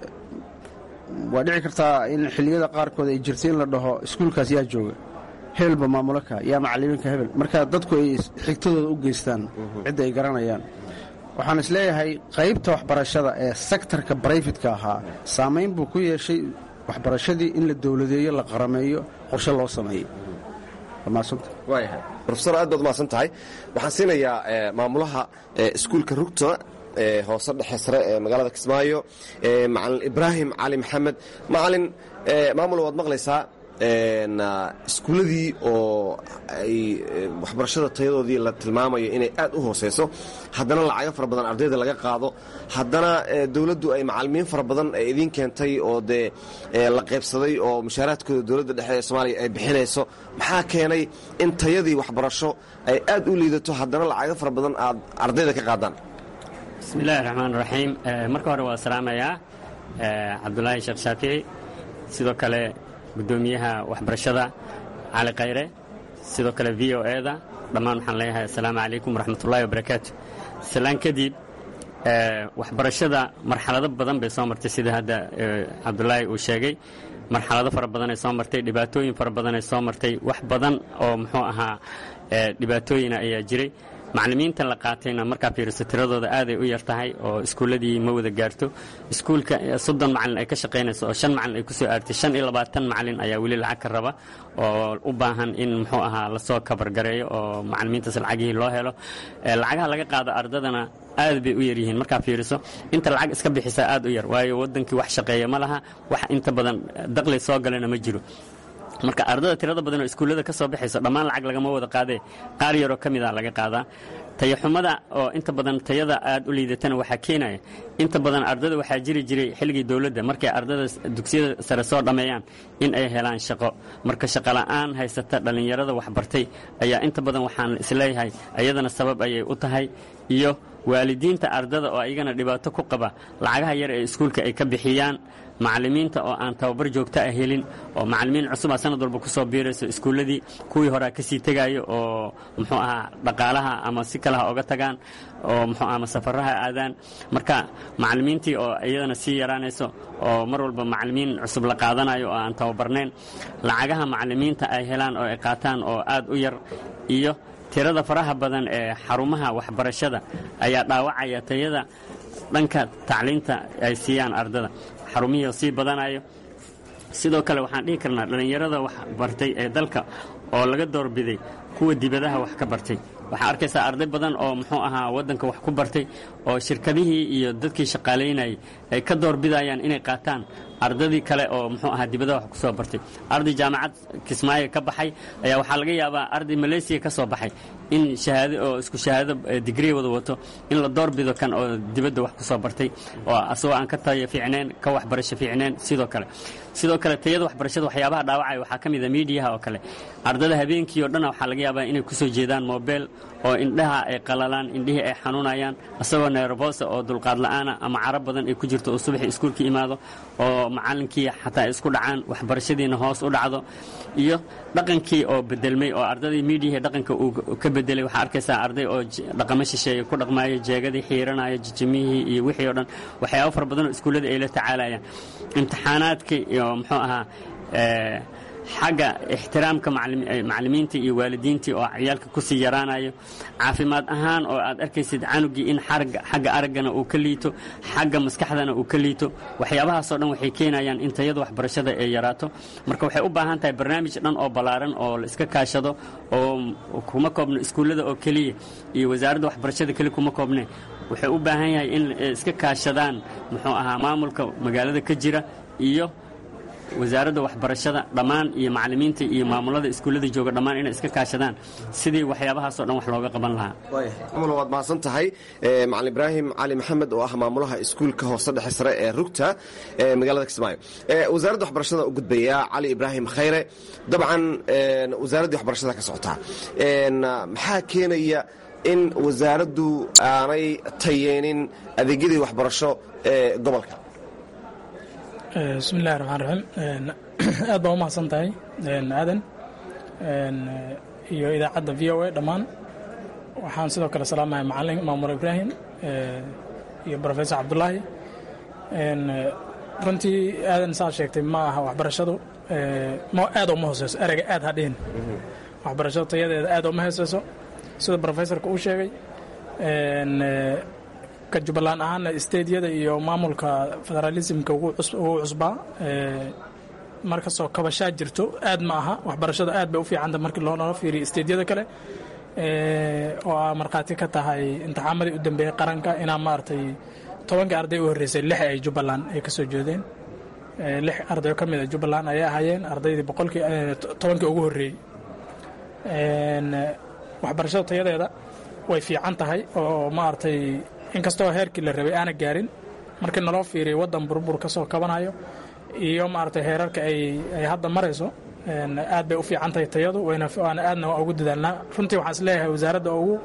waa dhici kartaa in xilliyada qaarkood ay jirtay in la dhaho iskuulkaas yaa jooga hebelba maamulaka yaa macallimiinka hebel marka dadku ay xigtadooda u geystaan cidda ay garanayaan waxaan isleeyahay qaybta waxbarashada ee sektarka brayfatka ahaa saamayn buu ku yeeshay waxbarashadii in la dowladeeyo la qarameeyo qorshe loo sameeyey waayahay rofesor aad baad umahadsan tahay waxaan siinayaa maamulaha iskuulka rugta hoose dhexe sare ee magaalada kismaayo macalin ibraahim cali maxamed macalin maamul waad maqlaysaa iskuulladii oo ay waxbarashada tayadoodii la tilmaamayo inay aad u hooseyso haddana lacago fara badan ardayda laga qaado haddana dowladdu ay macallimiin fara badan ay idiin keentay oo dee la qaybsaday oo mushaaraadkooda dowladda dhexe ee soomaaliya ay bixinayso maxaa keenay in tayadii waxbarasho ay aad u liidato haddana lacago fara badan aad ardayda ka qaadaan bismillahi raxmaan raxiim marka hore waa salaamayaa cabdulaahi sheekh shaafici sidoo kale gudoomiyaha waxbarashada cali khayre sidoo kale v o eda dhammaan waxaan leeyahay assalaamu calaykum waraxmatullahi wabarakaatu salaan kadib waxbarashada marxalado badan bay soo martay sida hadda cabdulaahi uu sheegay marxalado fara badanay soo martay dhibaatooyin fara badanay soo martay wax badan oo muxuu ahaa dhibaatooyina ayaa jiray macallimiinta la qaatayna markaa fiiriso tiradooda aaday u yar tahay oo iskuulladii ma wada gaarto iskuulka 30 macallin ay ka shaqaynayso oo 5 macallin ay ku soo aartay 25 macallin ayaa weli lacag ka raba oo u baahan in muxuu ahaa lasoo kabargareeyo oo macallimiintaas lacagihii loo helo lacagaha laga qaado ardadana aad bay u yar yihiin markaa fiiriso inta lacag iska bixisaa aad u yar waayo waddankii wax shaqeeya ma laha wax inta badan dakhli soo galana ma jiro marka ardada tirada badan oo iskuullada ka soo baxayso dhammaan lacag lagama wada qaadee qaar yaroo ka mida laga qaadaa. tayaxumada oo inta badan tayada aad u liidatana waxaa keenaya inta badan ardada waxaa jiri jiray xilligii dowladda markay ardada dugsiyada sare soo dhammeeyaan in ay helaan shaqo. marka shaqo la'aan haysata dhallinyarada waxbartay ayaa inta badan waxaan isleeyahay ayadana sabab ayay u tahay, iyo waalidiinta ardada oo ayagana dhibaato ku qaba lacagaha yar ee iskuulka ay ka bixiyaan, macallimiinta oo aan tababar joogto ah helin, oo macallimiin cusubaa sanad walba ku soo biirayso iskuulladii, kuwii horaa ka sii tegaayo oo muxuu ahaa dhaqaalaha ama si kalaha oga tagaan oo muxuu ama safaraha aadaan. marka macallimiintii oo iyadana sii yaraanayso oo mar walba macallimiin cusub la qaadanayo oo aan tababarnayn, lacagaha macallimiinta ay helaan oo ay qaataan oo aad u yar, iyo tirada faraha badan ee xarumaha waxbarashada ayaa dhaawacaya tayada dhanka tacliinta ay siiyaan ardada. xarumihii sii badanayo. sidoo kale waxaan dhihi karnaa dhallinyarada wax bartay ee dalka oo laga doorbiday kuwa dibadaha wax ka bartay. waxaa arkaysaa arday badan oo muxuu ahaa waddanka wax ku bartay oo shirkadihii iyo dadkii shaqaalaynayay ay ka doorbidayaan inay qaataan ardadii kale oo muxuu ahaa dibadaha wax ku soo bartay. arday jaamacad Kismaayo ka baxay ayaa waxaa laga yaabaa arday Malaysia ka soo baxay in shahaado oo isku shahaado degree wada wato in la doorbido kan oo dibadda wax ku soo bartay oo asoo aan ka tayo fiicneen ka waxbarasho fiicneen. sidoo kale tayada waxbarashada waxyaabaha dhaawacay waxaa ka mid ah miidiyaha oo kale. ardada habeenkii oo dhan waxaa laga yaabaa inay ku soo jeedaan mobile oo indhaha ay qalalaan, indhihii ay xanuunayaan, asagoo nervosa oo dulqaad la'aana ama carab badan ay ku jirto oo subaxii iskuulka imaado oo macallinkii xataa isku dhacaan, waxbarashadiina hoos u dhacdo, iyo dhaqankii oo bedelmay oo ardadii miidiyaha dhaqanka uu ka bedelay. waxaa arkaysaa arday oo dhaqamo shisheeye ku dhaqmaayo, jeegadii xiiranaya, jijimihii iyo wixii oo dhan waxyaabo fara badan oo iskuullada ay la tacaalayaan. imtixaanaadkii iyo muxuu ahaa xagga ixtiraamka macallimiinta iyo waalidiintii oo ciyaalka ku sii yaraanayo, caafimaad ahaan oo aad arkaysid canugii in xagga araggana uu ka liito, xagga maskaxdana uu ka liito. waxyaabahaasoo dhan waxay keenayaan in tayada waxbarashada ay yaraato. marka waxay u baahan tahay barnaamij dhan oo ballaaran oo la iska kaashado oo kuma koobno iskuullada oo keliya iyo wasaaradda waxbarashada keliya kuma koobne. waxay u baahan yahay in iska kaashadaan muxuu ahaa maamulka magaalada ka jira iyo wasaaradda waxbarashada dhammaan iyo macallimiinta iyo maamulada iskuullada jooga dhammaan inay iska kaashadaan sidii waxyaabahaasoo dhan wax looga qaban lahaa. waad mahadsan tahay macalin ibraahim cali maxamed oo ah maamulaha iskuulka hoose dhexe sare ee rugta magaalada Kismaayo. wasaaradda waxbarashada u gudbaya cali ibraahim khayre. dabcan wasaaraddii waxbarashada ka socotaa, maxaa keenaya in wasaaraddu aanay tayeenin adeegyadii waxbarasho ee gobolka? bismillahi raxmaan raxiim. aad baa u mahadsan tahay aadan iyo idaacadda v o a dhammaan. waxaan sidoo kale salaamahay macalin maamur ibraahim iyo brofesor cabdulaahi. runtii aadan saa sheegtay ma aha waxbarashadu aad uma hooseyso, ereyga aad hadhihin. waxbarashadu tayadeeda aad uma hooseyso sida brofesorka uu sheegay. ka jubbaland ahaana stediyada iyo maamulka federalismka ugu cusbaa markastoo kabashaa jirto aad ma aha. waxbarashada aad bay u fiicanta markii loola fiiriyo stediyada kale oo aa markhaati ka tahay imtixaamadii u dambeeyey qaranka inaa maaragtay 10 arday u horreysay 6 ay jubbaland ay ka soo jeedeen. 6 arday ka mid a jubbaland ayay ahaayeen ardaydii 10kii ugu horreeyey. waxbarashada tayadeeda way fiican tahay oo maaragtay inkastoo heerkii la rabay aana gaarin markii naloo fiiriyo waddan burbur ka soo kabanayo iyo maaragtay heerarka ay hadda marayso aad bay u fiican tahay tayadu waana aadna waa ugu dadaalnaa. runtii waxaan isleeyahay wasaaradda ugu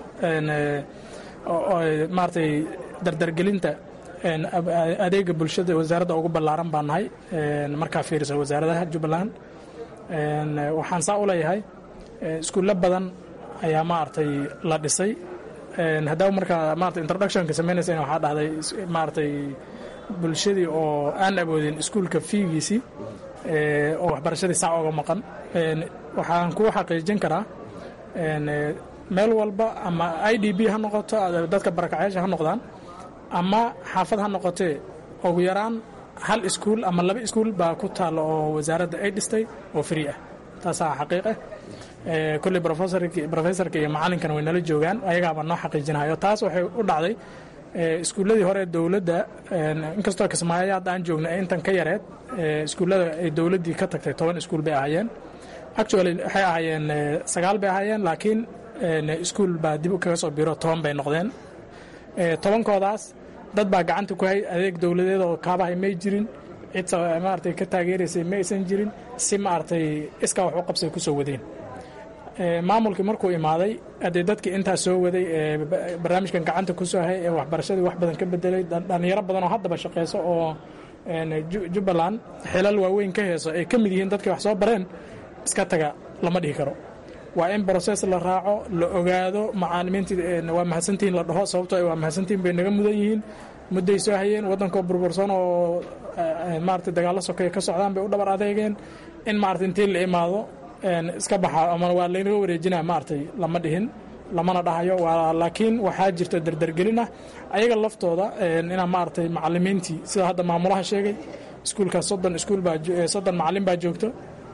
maaragtay dardargelinta adeega bulshada wasaaradda ugu ballaaran baan nahay markaa fiiriso wasaaradaha jubbaland. waxaan saa u leeyahay iskuulla badan ayaa maaragtay la dhisay. haddaba markaa maarata introductionka samaynaysa waxaa dhahday maaragtay bulshadii oo aan awoodin iskuulka fiigiisii oo waxbarashadii sac oga maqan. waxaan kuu xaqiijin karaa meel walba ama IDB ha noqoto dadka barakacayaasha ha noqdaan ama xaafad ha noqotee ugu yaraan hal iskuul ama 2 iskuul baa ku taalla oo wasaaradda ay dhistay oo free ah. taasaa xaqiiqah. kulley brofesorka iyo macallinkana way nala joogaan ayagaaba noo xaqiijinayo. taas waxay u dhacday iskuulladii hore dowladda inkastoo Kismaayo hadda aan joogna intan ka yareed iskuullada ay dowladdii ka tagtay 10 iskuul bay ahaayeen. actually waxay ahaayeen 9 bay ahaayeen laakiin iskuul baa dib kaga soo biro 10 bay noqdeen 10koodaas dad baa gacanta ku hay adeeg dawladeed oo kaabahay may jirin cid maartay ka taageeraysay ma aysan jirin si maartay iska wax u qabsay ku soo wadeen maamulkii markuu imaaday hadee dadkii intaa soo waday barnaamijkan gacanta ku soo hay ee waxbarashadii wax badan ka bedelay dhalinyaro badan oo haddaba shaqeyso oo Jubbaland xilal waaweyn ka heeso ay ka mid yihiin dadkii wax soo bareen iska taga lama dhihi karo waa in process la raaco la ogaado macallimiintii waa mahadsantiin la dhaho sababtoo waa mahadsantiin bay naga mudan yihiin mudday soo hayeen waddanka burbursan oo maartay dagaalo sokeeye ka socdaan bay u dhabar adeegeen in maartay intii la imaado iska baxa ama waa laynaga wareejinaa maartay lama dhihin lamana dhahayo laakiin waxaa jirta dardargelin ah ayaga laftooda inaa maartay macallimiintii sida hadda maamulaha sheegay iskuulkaas 30 macallin baa joogto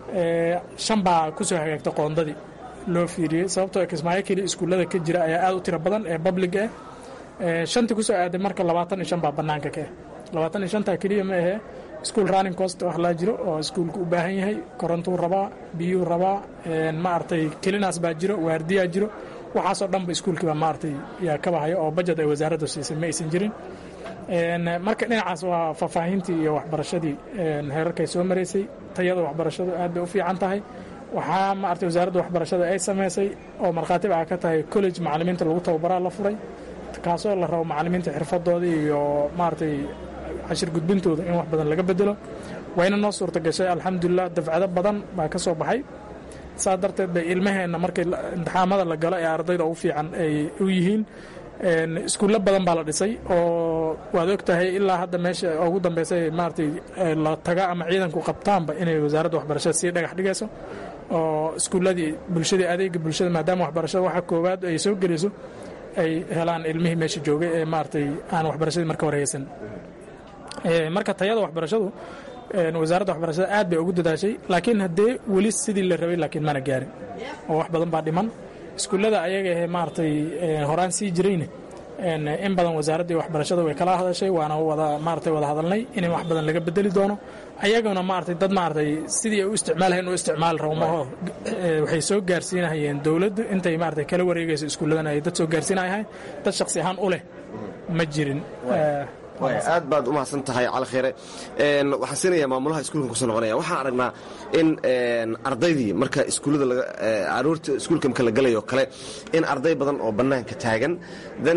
5 baa ku soo hagaagta qoondadii loo fiiriyey sababtoo Kismaayo keli iskuullada ka jira ayaa aad u tiro badan ee public ah 5 ku soo aaday marka 25 baa banaanka ka 25 kaliya ma aha iskuul running cost wax la jiro oo iskuulku u baahan yahay koronto rabaa biyo rabaa maartay kelinaas baa jiro waardiya jiro waxaasoo dhanba iskuulkii baa maartay yaa ka bahayo oo budget ay wasaaraddu siisay ma aysan jirin marka dhinacaas waa faahfaahintii iyo waxbarashadii heerarkay soo maraysay tayada waxbarashadu aad bay u fiican tahay waxaa maartay wasaaradda waxbarashada ay samaysay oo markhaatib ah ka tahay college macallimiinta lagu tababaraa la furay kaasoo la rabo macallimiinta xirfadooda iyo maartay cashir gudbintooda in wax badan laga bedelo wayna noo suurta gashay alxamdulilah dafcado badan baa ka soo baxay saa darteed bay ilmaheenna markay imtixaamada la galo ee ardayda ugu fiican ay u yihiin iskuulla badan baa la dhisay oo waad og tahay ilaa hadda meesha ugu dambeysay maartay la taga ama ciidanku qabtaanba inay wasaaradda waxbarashada sii dhagax dhigayso oo iskuulladii bulshadii adeega bulshada maadaama waxbarashada waxa koowaad ay soo gelayso ay helaan ilmihii meesha joogay ee maartay aan waxbarashadii marka hore haysan marka tayada waxbarashadu wasaaradda waxbarashada aad bay ugu dadaashay laakiin haddee weli sidii la rabay laakiin mana gaarin oo wax badan baa dhiman iskuullada ayaga ee maartay horaan sii jirayna in badan wasaaraddii waxbarashada way kala hadashay waana wada hadalnay in wax badan laga bedeli doono ayaguna maartay dad maartay sidii ay u isticmaalayeen u isticmaal rawmaho waxay soo gaarsiinayeen dawladdu intay maartay kala wareegayso iskuulladan ay dad soo gaarsiinayeen dad shakhsi ahaan u leh ma jirin aad baad u mahadsan tahay cali khayre waxaan siinayaa maamulaha iskuulkan kusoo noqonaya waxaan aragnaa in ardaydii marka aruurta iskuulka marka la galayo kale in arday badan oo bannaanka taagan dan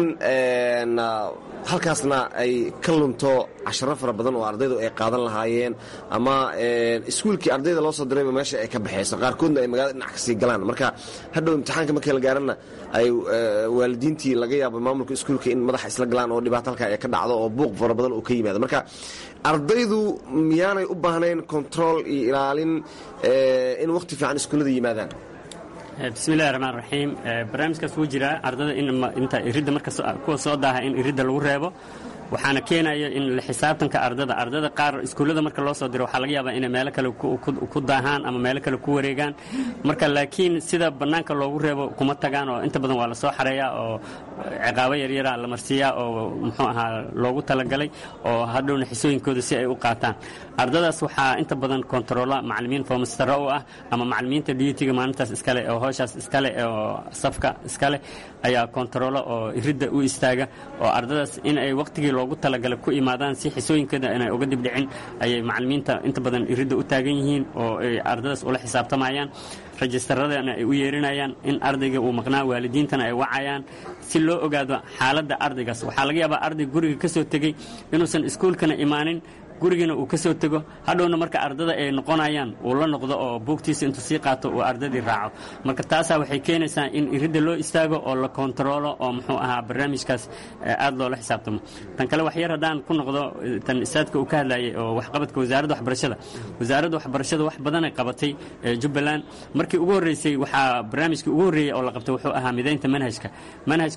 halkaasna ay ka lunto casharo fara badan oo ardaydu ay qaadan lahaayeen ama iskuulkii ardayda loo soo dirayba meesha ay ka baxayso qaarkoodna ay magaalada dhinac kasii galaan marka hadhow imtixaanka markii la gaarana ay waalidiintii laga yaabo maamulka iskuulka in madaxa isla galaan oo dhibaato halkaa ay ka dhacdo oo buuq fara badan uu ka yimaado marka ardaydu miyaanay u baahnayn control iyo ilaalin in waqti fiican iskuullada yimaadaan bismillahi raxmaan raxiim barnaamijkaas wuu jiraa ardada inta iridda marka kuwa soo daaha in iridda lagu reebo waxaana keenaya in la xisaabtanka ardada qaar iskuullada marka loo soo diro waxaa laga yaabaa inay meelo kale ku daahaan ama meelo kale ku wareegaan marka laakiin sida bannaanka loogu reebo kuma tagaan oo inta badan waa la soo xareeyaa oo ciqaabo yaryara la marsiiyaa oo muxuu ahaa loogu talagalay oo hadhowna xisooyinkooda si ay u qaataan ardadaas waxaa inta badan kontaroola macallimiin foomastaro u ah ama macallimiinta duutiga maalintaas iskale oo howshaas iskale oo safka iskale ayaa kontaroola oo iridda u istaaga oo ardadaas in ay waqtigii loogu talagalay ku imaadaan si xisooyinkooda inay uga dibdhicin ayay macallimiinta inta badan iridda u taagan yihiin oo ay ardadaas ula xisaabtamayaan rajistaradana ay u yeerinayaan in ardayga uu maqnaa waalidiintana ay wacayaan si loo ogaado xaaladda ardaygaas waxaa laga yaabaa arday guriga ka soo tegey inuusan iskuulkana imaanin gurigiina uu ka soo tego hadhowna marka ardada ay noqonayaan uu la noqdo oo buugtiisa intuu sii qaato uu ardadii raaco marka taasaa waxay keenaysaa in iridda loo istaago oo la kontaroolo oo muxuu ahaa barnaamijkaas aad loola xisaabtamo tan kale waxyar haddaan ku noqdo tan isaadka uu ka hadlayay oo waxqabadka wasaaradda waxbarashada wax badanay qabatay Jubbaland markii ugu horreysay waxaa barnaamijkii ugu horreeyay oo la qabtay wuxuu ahaa midaynta manhajka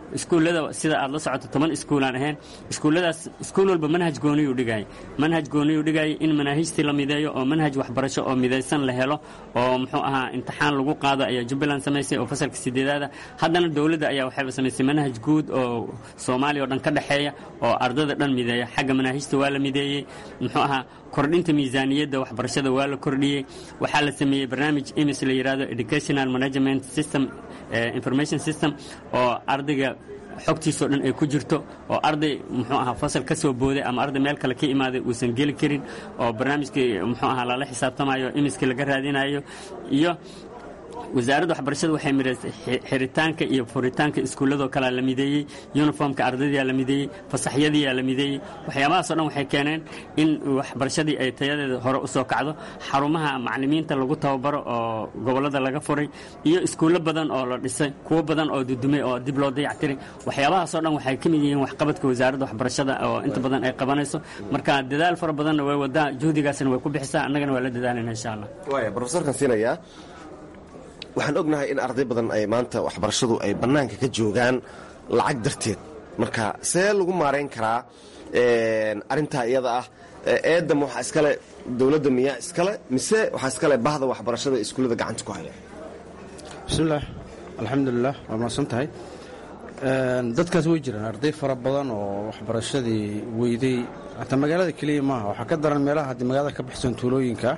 iskuullada sida aad la socoto 10 iskuulaan ahayn iskuulladaas iskuul walba manhaj gooniyuu dhigayay in manaahijtii la mideeyo oo manhaj waxbarasho oo midaysan la helo oo muxuu ahaa imtixaan lagu qaado ayaa Jubbaland samaysay oo fasalka 8aad haddana dawladda ayaa waxay samaysay manhaj guud oo Soomaaliya oo dhan ka dhaxeeya oo ardada dhan mideeya xagga manaahijta waa la mideeyay muxuu ahaa kordhinta miisaaniyadda waxbarashada waa la kordhiyay waxaa la sameeyay barnaamij IMS la yiraahdo Educational Management System Information System oo ardayga xogtiisoo dhan ay ku jirto oo arday muxuu ahaa fasal ka soo booday ama arday meel kale ka imaaday uusan geli karin oo barnaamijkii muxuu ahaa lala xisaabtamayo IMS laga raadinayo iyo wasaaradda waxbarashada waxay mideysay xiritaanka iyo furitaanka iskuullada kala la mideeyay uniformka ardayda la mideeyay fasaxyadii la mideeyay waxyaabahaas oo dhan waxay keeneen in waxbarashadii ay tayadeeda hore u soo kacdo xarumaha macallimiinta lagu tababaro oo gobolada laga furay iyo iskuulo badan oo la dhisay kuwa badan oo dudumay oo dib loo dayactiray waxyaabahaas oo dhan waxay ka mid yihiin waxqabadka wasaaradda waxbarashada oo inta badan ay qabanayso marka dadaal fara badan way wadaa juhdigaasna way ku bixisaa annagana waa la dadaalayna insha Allah waaya professorka siinaya waxaan ognahay in arday badan ay maanta waxbarashadu ay bannaanka ka joogaan lacag darteed marka see lagu maarayn karaa arrintaa iyada ah eedam waxaa iskale dawladda miyaa iskale mise waxaa iskale bahda waxbarashada iskuullada gacanta ku haya bismillaah alxamdulilah waa mahadsan tahay dadkaas way jiraan arday fara badan oo waxbarashadii weyday hataa magaalada keliya maaha waxaa ka daran meelaha haddii magaalada ka baxsan tuulooyinka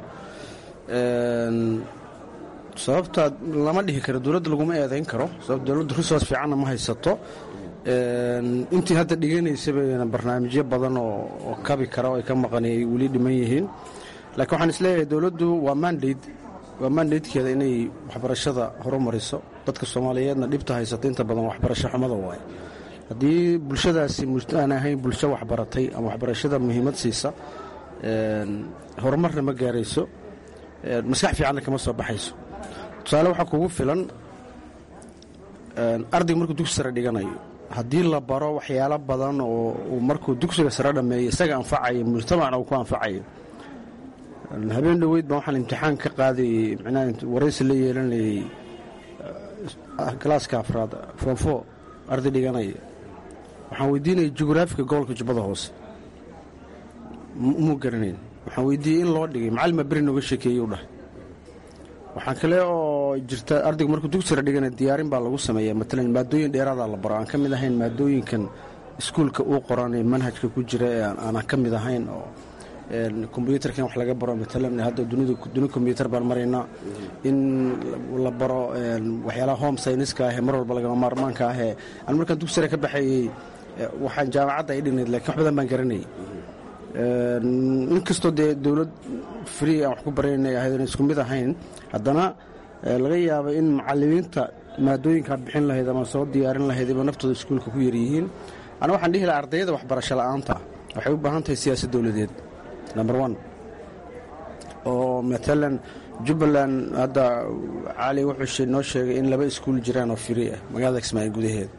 sababta lama dhihi karo dawladda laguma eedayn karo sababta dawladda resource fiicanna ma haysato intii hadda dhiganaysaba barnaamijyo badan oo kabi kara oo ay ka maqan ay weli dhiman yihiin laakiin waxaan isleeyahay dawladdu waa mandatekeeda inay waxbarashada horumariso dadka Soomaaliyeedna dhibta haysato inta badan waxbarasho xumada waaye haddii bulshadaasi aan ahayn bulsho waxbaratay ama waxbarashada muhiimad siisa horumarna ma gaarayso maskax fiicanna kama soo baxayso tusaale waxaa kugu filan ardayga markuu dugsi sare dhiganayo haddii la baro waxyaalo badan oo markuu dugsiga sare dhammeeyo isaga anfacayo mujtamacna uu ku anfacayo habeen dhoweyd baan waxaan imtixaan ka qaadayay micnaha waraysi la yeelanayay galaaska afraad form 4 arday dhiganaya waxaan weydiinayay jugraafiga gobolka Jubbada Hoose uma garanayn waxaan weydiiyey in loo dhigay macallin beri nooga sheekeeyay u dhahay waxaan kale oo jirta ardaygu markuu dugsiga dhigana diyaarin baa lagu sameeyaa matalan maadooyin dheeraad la baro aan ka mid ahayn maadooyinkan iskuulka uu qoran ee manhajka ku jira aan ka mid ahayn oo computerkan wax laga baro matalan hadda dunida computer baan marayna in la baro waxyaalaha home science-ka ah mar walba laga maarmaanka ah aan markaan dugsiga ka baxayay waxaan jaamacadda ay dhignayd laakiin wax badan baan garanayay inkastoo dee dawlad free aan wax ku baraynay ahayd isku mid ahayn haddana laga yaabo in macallimiinta maadooyinka bixin lahayd ama soo diyaarin lahayd iba naftooda iskuulka ku yaryihiin ana waxaan dhihi lahaa ardayda waxbarasho la'aanta waxay u baahan tahay siyaasad dawladeed number 1 oo matalan Jubbaland hadda cali wuxuu noo sheegay in 2 iskuul jiraan oo free ah magaalada Kismaayo gudaheeda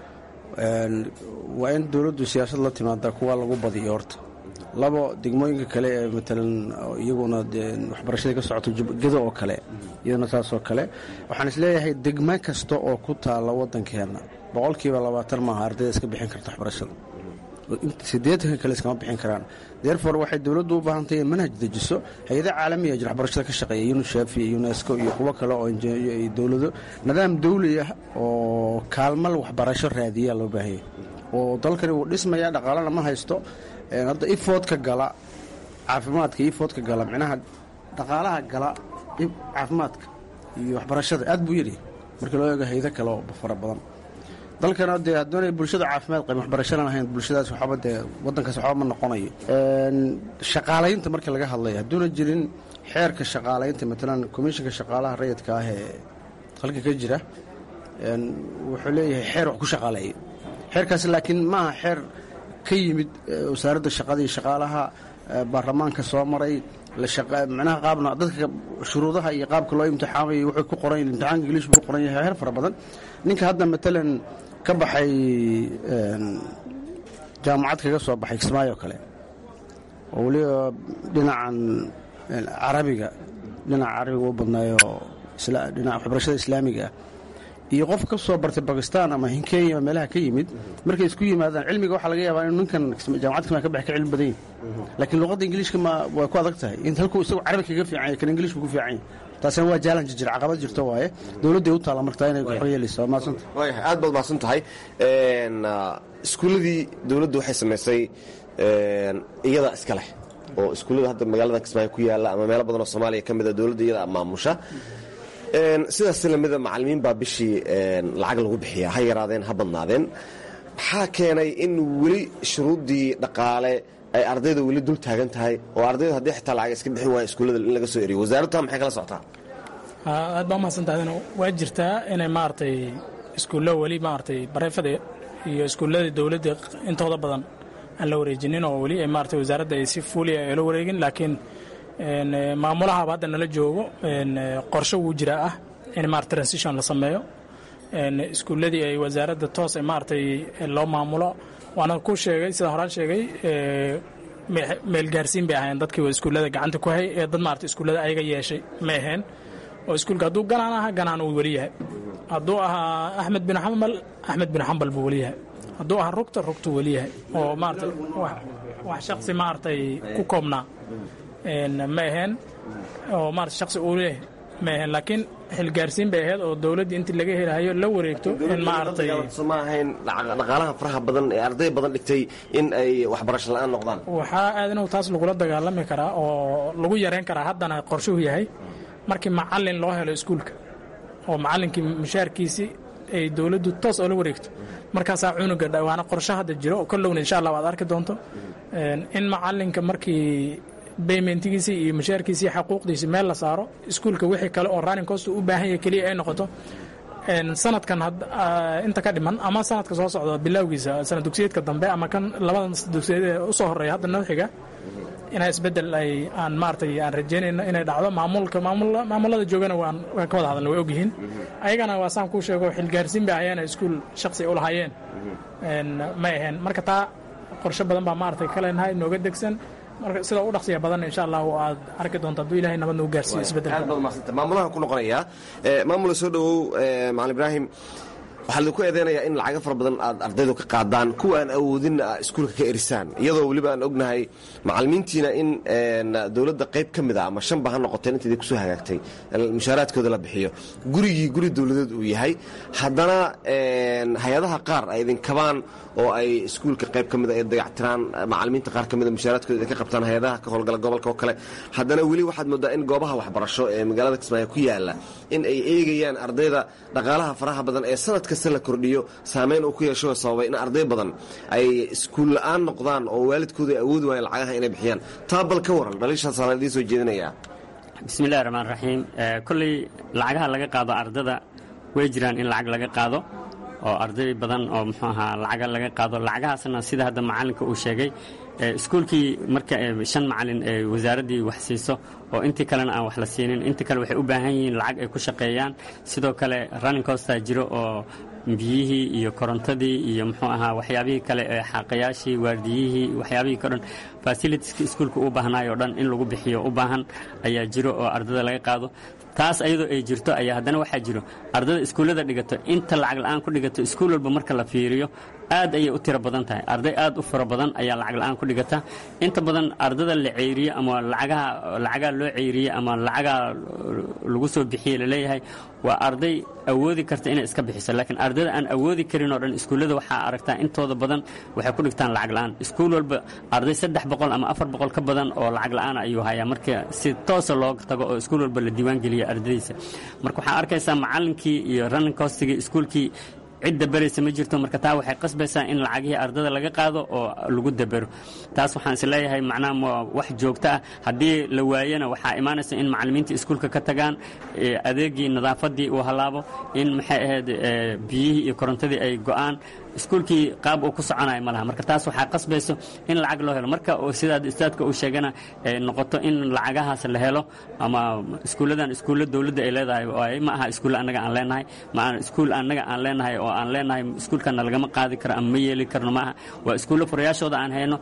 waa in dawladdu siyaasad la timaada kuwa lagu badiyo horta labo degmooyinka kale ee matalan iyaguna waxbarashada ka socoto gedo oo kale iyadana taas oo kale waxaan isleeyahay degmo kasta oo ku taala wadankeena 20% maaha ardayda iska bixin karta waxbarashada 80 kale iskama bixin karaan therefore waxay dawladdu u baahan tahay manhaj dejiso hay'adaha caalamiga ee waxbarashada ka shaqeeya UNICEF iyo UNESCO iyo kuwa kale oo dawlado nidaam dawli ah oo kaalmal waxbarasho raadiya loo baahan yahay oo dalkani uu dhismaya dhaqaalana ma haysto hadda ifoodka gala caafimaadka ifoodka gala micnaha dhaqaalaha gala caafimaadka iyo waxbarashada aad buu yiri marka loo eego hay'ado kale oo fara badan dalkana dee haddii bulshada caafimaad qayb waxbarashada lahayn bulshadaas waxba dee wadankaas waxba ma noqonayo shaqaalaynta marka laga hadlayo hadduuna jirin xeerka shaqaalaynta matalan komishinka shaqaalaha rayidka ah ee halka ka jira wuxuu leeyahay xeer wax ku shaqaaleeyo xeerkaas laakiin maaha xeer ka yimid wasaaradda shaqada iyo shaqaalaha baarlamaanka soo maray micnaha qaabna dadka shuruudaha iyo qaabka loo imtixaamayo wuxuu ku qoran imtixaanka English buu qoran yahay heer fara badan ninka hadda matalan ka baxay jaamacad kaga soo baxay Kismaayo kale oo waliba dhinacan carabiga u badnaayo dhinaca waxbarashada islaamiga iyo qof ka soo bartay bakistan ama kenya ama meelaha ka yimid markay isku yimaadaan cilmiga waxaa laga yaabaa inuu ninkan jaamacad kama ka baxay ka cilmi badan yahay laakiin luqadda ingiliishka waa ku adag tahay in halkuu isagu carabi kaga fiican yahay kan ingiliishku ku fiican yahay taasina waa challenge jira caqabad jirto waaye dowladday u taala martaa inay wax yeelayso maasanta waayahay aad baad mahadsan tahay iskuulladii dowladdu waxay samaysay iyada iska leh oo iskuullada hadda magaalada kismaayo ku yaalla ama meelo badan oo soomaaliya ka mida dowladda iyada maamusha sidaas lamida macallimiin baa bishii lacag lagu bixiyaa ha yaraadeen ha badnaadeen maxaa keenay in weli shuruuddii dhaqaale ay ardayda weli dul taagan tahay oo ardaydu haddii xitaa lacag iska bixin waaya iskuullada in laga soo eriyo wasaaradda maxay kala socotaa aad baa umahadsantahay waa jirtaa inay maaragtay iskuullo weli maaragtay bareefada iyo iskuulladii dowladda intooda badan aan la wareejinin oo weli ay maaragtay wasaaradda ay si fuuliya ay la wareegin laakiin maamulahaba hadda nala joogo qorshe wuu jiraa ah in maarata transition la sameeyo iskuulladii ay wasaaradda toos ay maaragtay loo maamulo waana ku sheegay sidaan horaan sheegay meel gaarsiin bay ahayn dadkii iskuullada gacanta ku hay ee dad maarata iskuullada ayaga yeeshay ma ahayn oo iskuulka hadduu ganaan aha ganaan uu weli yahay hadduu ahaa axmed bin xambal buu weli yahay hadduu ahaa rugtuu weli yahay oo maarata wax shaqsi maaragtay ku koobnaa ma ahayn oo maarata shaqsi uu leeyahay ma ahayn laakiin xilgaarsiin bay ahayd oo dowladdii intii laga helahayo la wareegto in maaragtay ma ahayn dhaqaalaha faraha badan ee arday badan dhigtay in ay waxbarasho la'aan noqdaan waxaa aadanow taas lagula dagaalami karaa oo lagu yareyn karaa haddana qorshuhu yahay markii macallin loo helo iskuulka oo macallinkii mushaarkiisii ay dowladdu toos oo la wareegto markaasaa cunuga dhawaana qorshe hadda jiro oo kollowna insha allah waad arki doonto in macallinka markii baymentigiisii iyo mushaarkiisii xaquuqdiisii meel la saaro iskuulka wixii kale oo running cost u baahan yahay keliya ay noqoto sanadkan inta ka dhiman ama sanadka soo socda bilowgiisa sanad dugsiyeedka dambe ama kan labadan dugsiyeed ee u soo horeeya hadda noo xiga inaa isbeddel aan maaragtay aan rajaynayno inay dhacdo maamulada joogana waan ka wada hadalna way ogyihiin ayagana waa saan kuu sheego xilgaarsiin bay ahayeena iskuul shaqsi u lahaayeen ma ahayn marka taa qorshe badan baa maaragtay ka leenahay nooga degsan marka sida u dhaqsiya badan insha Allah aad arki doonto hadduu ilaahay nabad nagu gaarsiiyo isbeddelka maamulaha ku noqonaya maamula soo dhawow macalin Ibraahim waxaa lagu eedeynayaa in lacaga fara badan aad ardaydu ka qaadaan kuwa aan awoodinna iskuulka ka erisaan iyadoo weliba aan ognahay macallimiintiina in dowladda qayb ka mid a ama shanba ha noqoteen intaydii kusoo hagaagtay mushaaraadkooda la bixiyo guri dowladeed uu yahay haddana hay-adaha qaar ay idinkabaan oo ay iskuulka qayb ka mida ay dayactiraan macallimiinta qaar ka mida mushaaraadkooda ay ka qabtaan hay-adaha ka howlgala gobolka oo kale haddana weli waxaad moodaa in goobaha waxbarasho ee magaalada Kismaayo ku yaala in ay eegayaan ardayda dhaqaalaha faraha badan ee sanad kasta la kordhiyo saameyn uu ku yeesho sababay in arday badan ay iskuul la'aan noqdaan oo waalidkooda awoodi waayeen lacagaha inay bixiyaan taa bal ka waran dhaliishaas aan idiin soo jeedinayaa bismillahi raxmaan raxiim kolley lacagaha laga qaado ardada way jiraan in lacag laga qaado oo arday badan oo muxuu ahaa lacaga laga qaado lacagahaasna sida hadda macalinka uu sheegay iskuulkii marka 5 macalin ee wasaaraddii wax siiso oo intii kalena aan wax la siinin intii kale waxay u baahan yihiin lacag ay ku shaqeeyaan sidoo kale running cost jiro oo biyihii iyo korontadii iyo muxuu ahaa waxyaabihii kale ee xaqayaashii waardiyihii waxyaabihii ka dhan facilitieska iskuulka u baahnaayoo dhan in lagu bixiyo u baahan ayaa jiro oo ardada laga qaado taas ayadoo ay jirto ayaa haddana waxaa jiro ardada iskuullada dhigato inta lacag la'aan ku dhigato iskuul walba marka la fiiriyo aad ayay u tiro badan tahay arday aad u fara badan ayaa lacag la'aan ku dhigata inta badan ardada la ceyriye ama lacagaa loo ceyriye ama lacagaa lagu soo bixiye laleeyahay waa arday awoodi karta inay iska bixiso laakiin ardada aan awoodi karin oo dhan iskuullada waxaa aragtaa intooda badan waxay ku dhigtaan lacag la'aan iskuul walba arday 300 ama 400 ka badan oo lacag la'aan ayuu hayaa marka si toosa looga tago oo iskuul walba la diiwaan geliyo ardaydiisa marka waxaa arkaysaa macallinkii iyo running costigii iskuulkii cidda baraysa ma jirto marka taa waxay qasbaysaa in lacagihii ardada laga qaado oo lagu dabero taas waxaan is leeyahay macnaha wax joogto ah haddii la waayana waxaa imaanaysa in macallimiinta iskuulka ka tagaan adeegii nadaafadii uu halaabo in maxay ahayd biyihii iyo korontadii ay go'aan iskuulkii qaab uu ku soconayo ma laha marka taas waxaa qasbayso in lacag loo helo marka sidaad istaadka uu sheegana noqoto in lacagahaas la helo ama iskuulladan iskuulla dowladda ay leedahay ma aha iskuulla annaga aan leenahay ma aha iskuul annaga aan leenahay oo aan leenahay iskuulkana lagama qaadi karo ama ma yeeli karno maaha waa iskuulla furayaashooda aan hayno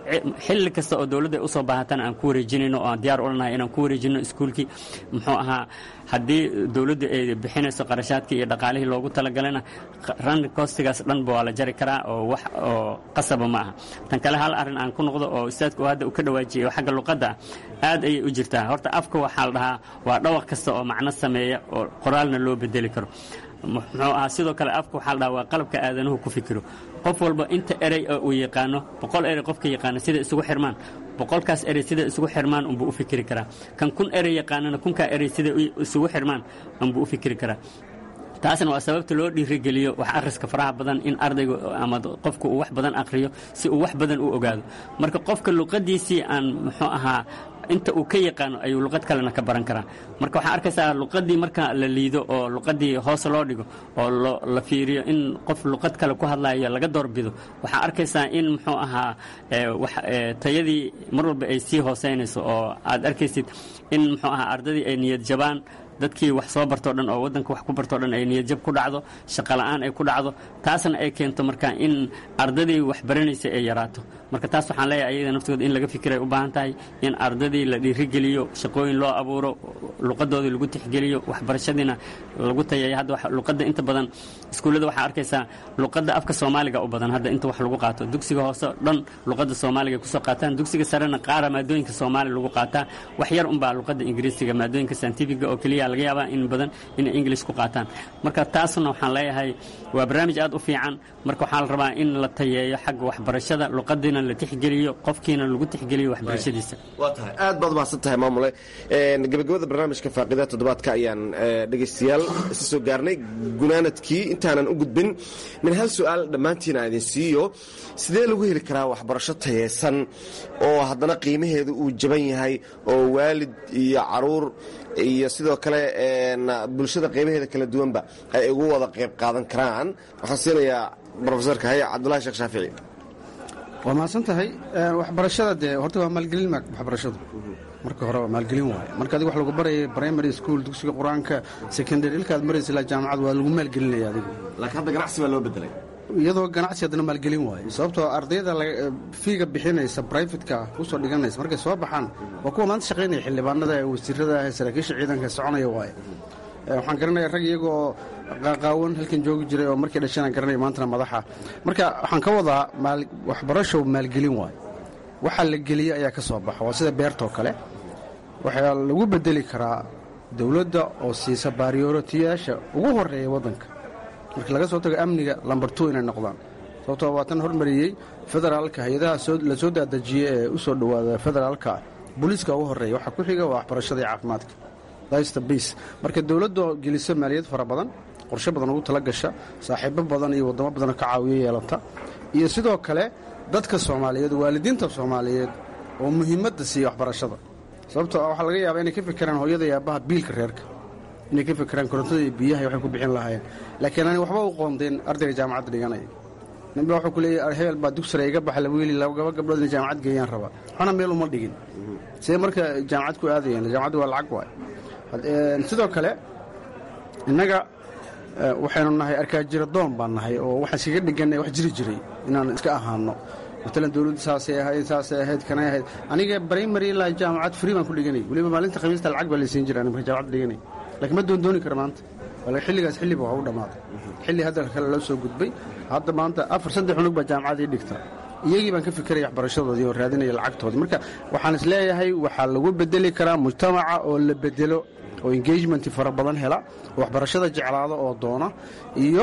xilli kasta oo dowladda ay usoo baahatana aan ku wareejinayno oo aan diyaar u lanahay inaan ku wareejino iskuulkii muxuu ahaa haddii dowladda ay bixinayso qarashaadkii iyo dhaqaalihii loogu talagalana running costigaas dhanba waa la jari karaa oo wax oo qasaba ma aha tan kale hal arrin aan ku noqdo oo ustaadku hadda uu ka dhawaajiyay oo xagga luqadda aad ayay u jirtaa horta afka waxaa la dhahaa waa dhawaq kasta oo macno sameeya oo qoraalna loo bedeli karo muxuu ahaa sidoo kale afka waxaa la dhahaa waa qalabka aadanuhu ku fikiro qof walba inta erey oo uu yaqaano 100 erey qofka yaqaano sida isugu xirmaan 100kaas erey sida isugu xirmaan unbuu u fikiri karaa kan 1000 erey yaqaanana 1000ka erey sida isugu xirmaan unbuu u fikiri karaa taasna waa sababta loo dhiirigeliyo wax akhriska faraha badan in ardaygu ama qofku uu wax badan akhriyo si uu wax badan u ogaado marka qofka luqadiisii aan muxuu ahaa inta uu ka yaqaano ayuu luqad kalena ka baran karaa marka waxaa arkaysaa luqadii marka la liido oo luqadii hoos loo dhigo oo la fiiriyo in qof luqad kale ku hadlayo laga doorbido waxaa arkaysaa in muxuu ahaa tayadii mar walba ay sii hooseynayso oo aad arkaysid in muxuu ahaa ardadii ay niyad jabaan dadkii wax soo bartoo dhan oo waddanka wax ku bartoo dhan ay niyadjab ku dhacdo shaqo la'aan ay ku dhacdo taasna ay keento marka in ardadii wax baranaysay ay yaraato marka taas waxaan leeyahay ayada naftooda in laga fikiray u baahan tahay in ardadii la dhiirigeliyo shaqooyin loo abuuro luqadoodii lagu tixgeliyo waxbarashadiina lagu tayeeyo hadda luqadda inta badan iskuullada waxaa arkaysaa luqadda afka soomaaliga u badan hadda inta wax lagu qaato dugsiga hoose dhan luqadda soomaaliga kusoo qaataan dugsiga sarena qaara maadooyinka soomaali lagu qaataa wax yar unbaa luqadda ingiriisiga maadooyinka scientifiga oo keliya laga yaabaa in badan inay English ku qaataan marka taasna waxaan leeyahay waa barnaamij aad u fiican marka waxaa la rabaa in la tayeeyo xagga waxbarashada luqadiina la tixgeliyo qofkiina lagu tixgeliyo waxbarashadiisa waa tahay aad baad mahadsan tahay maamule gabagabada barnaamijka faaqida toddobaadka ayaan dhegaystayaal isa soo gaarnay gunaanadkii intaanan u gudbin min hal su'aal dhammaantiina idin siiyo sidee lagu heli karaa waxbarasho tayeysan oo haddana qiimaheedu uu jaban yahay oo waalid iyo caruur iyo sidoo kale bulshada qaybaheeda kala duwanba ay ugu wada qayb qaadan karaan waxaan siinayaa brofesorka haye cabdulahi sheekh shaafici waa mahadsan tahay waxbarashada dee horta waa maalgelin waxbarashadu marka hore waa maalgelin waaye marka adiga wax lagu barayay primary school dugsiga qur-aanka secondary ilkaad maraysa ilaa jaamacad waa lagu maalgelinaya adigu laakiin hadda ganacsi baa loo bedelay iyadoo ganacsi haddana maalgelin waaye sababtoo ardayda fiiga bixinaysa brivatka usoo dhiganaysa markay soo baxaan waa kuwa maanta shaqaynaya xildhibaanada wasiirada saraakiisha ciidanka soconaya waaye waxaan garanaya rag iyagoo qaaqaawan halkan joogi jiray oo markii dhashana garanaya maantana madaxa marka waxaan ka wadaa waxbarasho maalgelin waaye waxa la geliya ayaa ka soo baxa waa sida beertoo kale waxaa lagu bedeli karaa dowladda oo siisa baariyooratiyaasha ugu horeeya waddanka marka laga soo tago amniga lambar 2 inay noqdaan sababtoo waa tan hormariyey federaalka hay-adaha la soo daadejiyey ee u soo dhowaada federaalka booliiska ugu horeeya waxaa ku xiga waa waxbarashada iyo caafimaadka marka dowladda geliso maaliyad fara badan qorshe badan ugu tala gasha saaxiibo badan iyo waddamo badan ka caawiyo yeelata iyo sidoo kale dadka soomaaliyeed waalidiinta soomaaliyeed oo muhiimadda siiya waxbarashada sababtoo waxaa laga yaabaa inay ka fikiraan hooyada iyo aabbaha biilka reerka inay ka fikiraan korontada iyo biyaha waxay ku bixin lahaayeen laakiin aanay waxba u qoondeen ardayga jaamacadda dhiganaya ninba wuxuu ku leeyahay hebel baa dugsare iga baxa la wiili laba gabdhood inay jaamacad geeyaan rabaa waxna meel uma dhigin see marka jaamacad ku aadayeen jaamacaddu waa lacag waay sidoo kale innaga waxaynu nahay arkaajira doon baan nahay oo waxaan iskaga dhiganay wax jiri jiray inaan iska ahaano matalan dowladda saasay ahayd kanay ahayd aniga primary ilaa jaamacad free baan ku dhiganay weliba maalinta khamiista lacag baa laysiin jiraa marka jaamacad dhiganay laakiin ma doondooni kara maanta xilligaas xilliba waa u dhammaaday xilli hadda kale loo soo gudbay hadda maanta 4-3 unug baa jaamacadii dhigta iyagii baan ka fikiraya waxbarashadoodii oo raadinaya lacagtoodii marka waxaan is leeyahay waxaa lagu bedeli karaa mujtamaca oo la bedelo oo engagement fara badan hela oo waxbarashada jeclaado oo doona iyo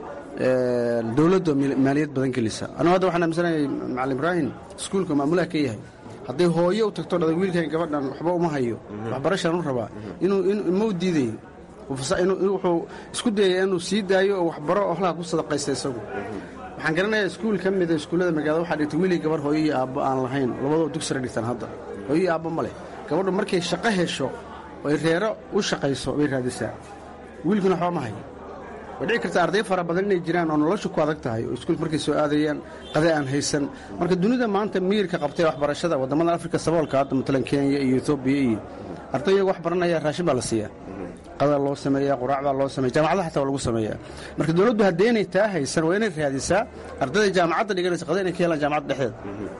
dowladda maaliyad badan gelisa anigu hadda waxaan aaminsanahay macalin ibraahim iskuulka maamulaha ka yahay hadday hooyo u tagto dhada wiilkan gabadhan waxba uma hayo waxbarashaan u rabaa ma u diidayo wuxuu isku dayaya inuu sii daayo oo waxbaro oo halkaa ku sadaqaysta isagu waxaan garanayaa iskuul ka mida iskuullada magaalada waxaa dhigtay wiilii gabar hooyo iyo aabbo aan lahayn labadoo dugsare dhigtaan hadda hooyo iyo aabbo ma leh gabadhu markay shaqo hesho oy reero u shaqayso bay raadisaa wiilkuna waxba ma hayo way dhici karta arday fara badan inay jiraan oo nolosha ku adag tahay oo iskuulka markay soo aadayaan qada aan haysan marka dunida maanta miyirka qabtay waxbarashada waddamada afrika saboolka hadda matalan kenya iyo etoobiya iyo arday iyagu wax baranaya raashin baa la siiyaa qada loo sameeyaa quraac baa loo sameeya jaamacadaha xataa waa lagu sameeyaa marka dowladdu haddaynay taa haysan waa inay raadisaa ardayda jaamacadda dhiganaysa qada inay ka helaan jaamacadda dhexdeeda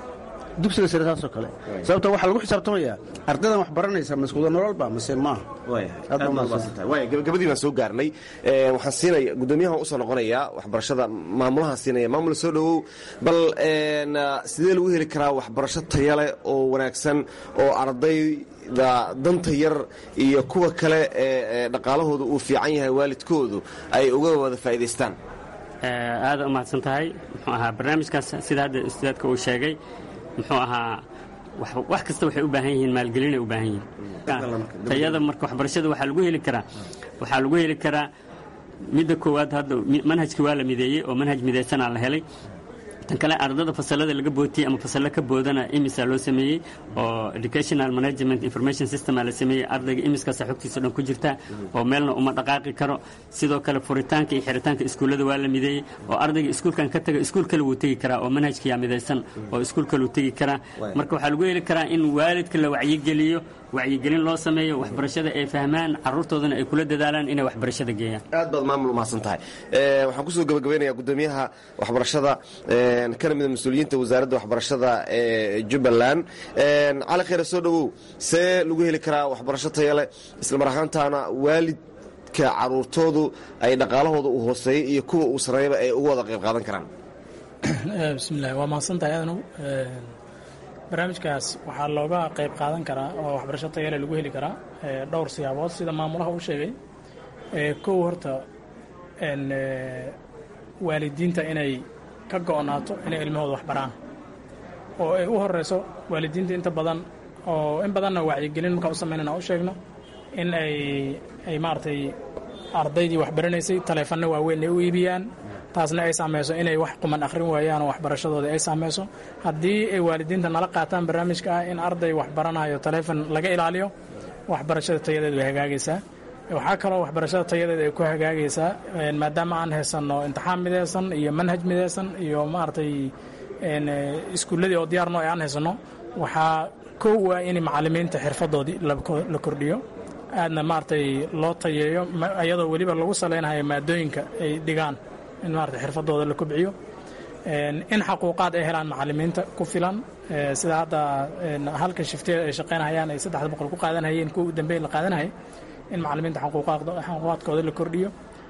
dugsiga sare saasoo kale sababta waxaa lagu xisaabtamayaa ardaydan wax baranaysa ma iskuda nololba mase maaha gabagabadii baan soo gaarnay waxaan siinaya gudoomiyahan usoo noqonayaa waxbarashada maamulahan siinaya maamul soo dhowow bal sidee lagu heli karaa waxbarasho taya leh oo wanaagsan oo ardayda danta yar iyo kuwa kale ee dhaqaalahooda uu fiican yahay waalidkoodu ay uga wada faa'iidaystaan aada u mahadsan tahay muxuu ahaa barnaamijkaas sida hadda ustaadka uu sheegay muxuu ahaa wax kasta waxay u baahan yihiin maalgelinay u baahan yihiin tayada marka waxbarashada waxaa lagu heli karaa midda koowaad hadda manhajkii waa la mideeyey oo manhaj midaysanaa la helay tan kale ardada fasalada laga bootiyey ama fasalla ka boodana imisa loo sameeyey oo educational management information system la sameeyey ardayga imiskaasa xogtiisa dhan ku jirta oo meelna uma dhaqaaqi karo sidoo kale furitaanka iyo xiritaanka iskuullada waa la mideeyey oo ardayga iskuulkan ka taga iskuul kale wuu tegi karaa oo manhajkiyaa midaysan oo iskuul kale wuu tegi karaa marka waxaa lagu heli karaa in waalidka la wacyigeliyo wacyigelin loo sameeyo waxbarashada ay fahmaan caruurtoodana ay kula dadaalaan inay waxbarashada geeyaan aad baad maamul umahadsan tahay waxaan kusoo gabagabeynayaa gudoomiyaha waxbarashada kana mida mas-uuliyiinta wasaaradda waxbarashada ee jubbaland cali khayre soo dhowow see lagu heli karaa waxbarasho taya leh isla mar ahaantaana waalidka caruurtoodu ay dhaqaalahooda u hooseeyey iyo kuwa uu sareeyaba ay uga wada qayb qaadan karaan bismillahi waa mahadsantahay aadanow barnaamijkaas waxaa looga qayb qaadan karaa oo waxbarasho tayale lagu heli karaa dhowr siyaabood sida maamulaha uu sheegay kow horta waalidiinta inay ka go'naato inay ilmahooda wax baraan oo ay u horeyso waalidiinta inta badan oo in badanna wacyigelin markaa u samaynana u sheegno in ay maaragtay ardaydii wax baranaysay taleefanno waaweyn ay u iibiyaan taasna ay saameyso inay wax quman akhrin waayaan oo waxbarashadooda ay saameyso haddii ay waalidiinta nala qaataan barnaamijka ah in arday wax baranayo taleefon laga ilaaliyo waxbarashada tayadeed way hagaagaysaa waxaa kaloo waxbarashada tayadeed ay ku hagaagaysaa maadaama aan haysanno imtixaan midaysan iyo manhaj midaysan iyo maaragtay iskuulladii oo diyaarno ee aan haysanno waxaa kow ah in macallimiinta xirfadoodii la kordhiyo aadna maaragtay loo tayeeyo iyadoo weliba lagu salaynayo maadooyinka ay dhigaan in maarata xirfadooda la kobciyo in xaquuqaad ay helaan macallimiinta ku filan sida hadda halka shifteeda ay shaqaynahayaan ay 300 ku qaadanayeen kuwa u dambeyn la qaadanayay in macallimiinta xaquuqaadkooda la kordhiyo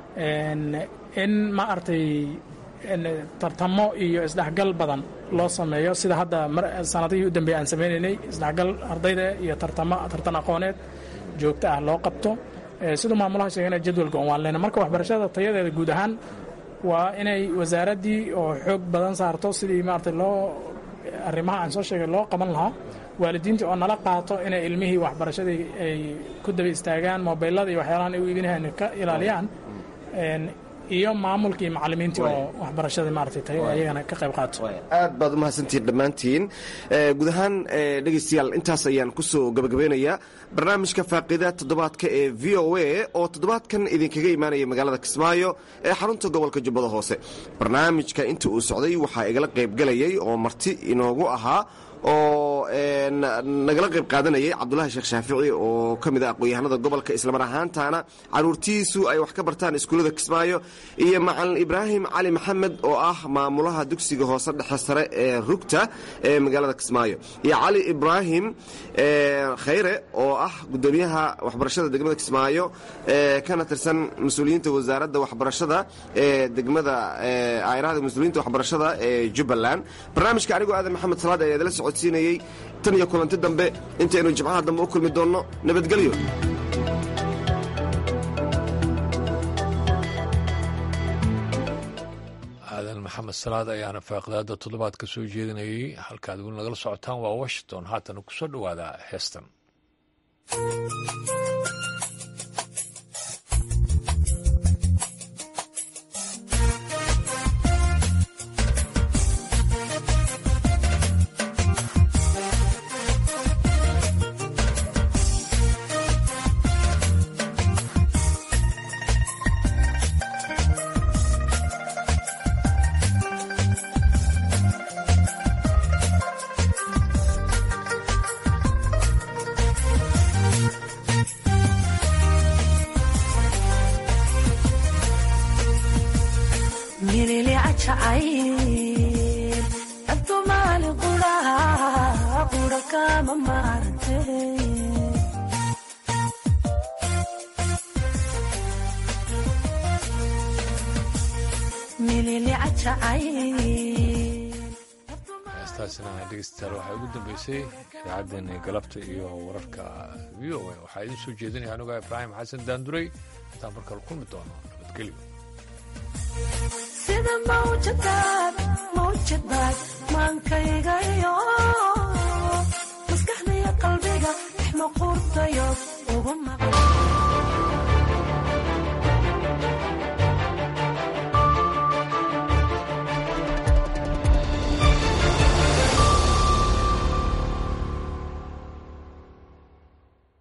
in maartay tartamo iyo isdhexgal badan loo sameeyo sida hadda sanadihii u dambeeyay aan sameynaynay isdhexgal ardayda iyo tartan aqooneed joogto ah loo qabto sidoo maamulaha sheegana jadwalka waan leena marka waxbarashada tayadeeda guud ahaan waa inay wasaaraddii oo xoog badan saarto sidii maaragtay loo arrimaha aan soo sheegay loo qaban lahaa waalidiintii oo nala qaato inay ilmihii waxbarashadii ay ku daba istaagaan mobilada iyo waxyaalahan ay u iibinayaan ka ilaaliyaan iyo maamulkii macallimiintii oo waxbarashada maaragtay tayo ayagana ka qayb qaato aad baad umahadsantihiin dhammaantiin guud ahaan dhegaystayaal intaas ayaan kusoo gabagabeynayaa barnaamijka faaqida toddobaadka ee v o a oo toddobaadkan idinkaga imaanaya magaalada kismaayo ee xarunta gobolka jubbada hoose barnaamijka inta uu socday waxaa igala qaybgalayay oo marti inoogu ahaa oo nagala qayb qaadanayay cabdulaahi sheekh shaafici oo ka mid ah aqoon-yahanada gobolka islamar ahaantaana caruurtiisu ay wax ka bartaan iskuullada kismaayo iyo macalin ibraahim cali maxamed oo ah maamulaha dugsiga hoose dhexe sare ee rugta ee magaalada kismaayo iyo cali ibraahim khayre oo ah gudoomiyaha waxbarashada degmada kismaayo kana tirsan mas-uuliyiinta wasaaradda waxbarashada ee degmada ayrahda mas-uuliyiinta waxbarashada ee jubbaland barnaamijka anigoo aadan maxamed salaad ayaa idala socodsiinayey tan iyo kulanti dambe intaynu jimcaha dambe u kulmi doonno nabadgelyo aadan maxamed salaad ayaana faaqidaada toddobaadka soo jeedinayey halkaad weli nagala socotaan waa washington haatana ku soo dhowaada heestan milili ajacayl abdu maali quraha kama maarante milili acay heestaasina dhegeystayaal waxaa ugu dambeysay idaacaddeenii galabta iyo wararka v o a waxaa idin soo jeedinaya anuga ibraahim xasan daanduray intaan markale kulmi doono nabadgelyo sida mawjadaad maankaygayo maskaxdaiyo qalbiga ixma qurtayo ugu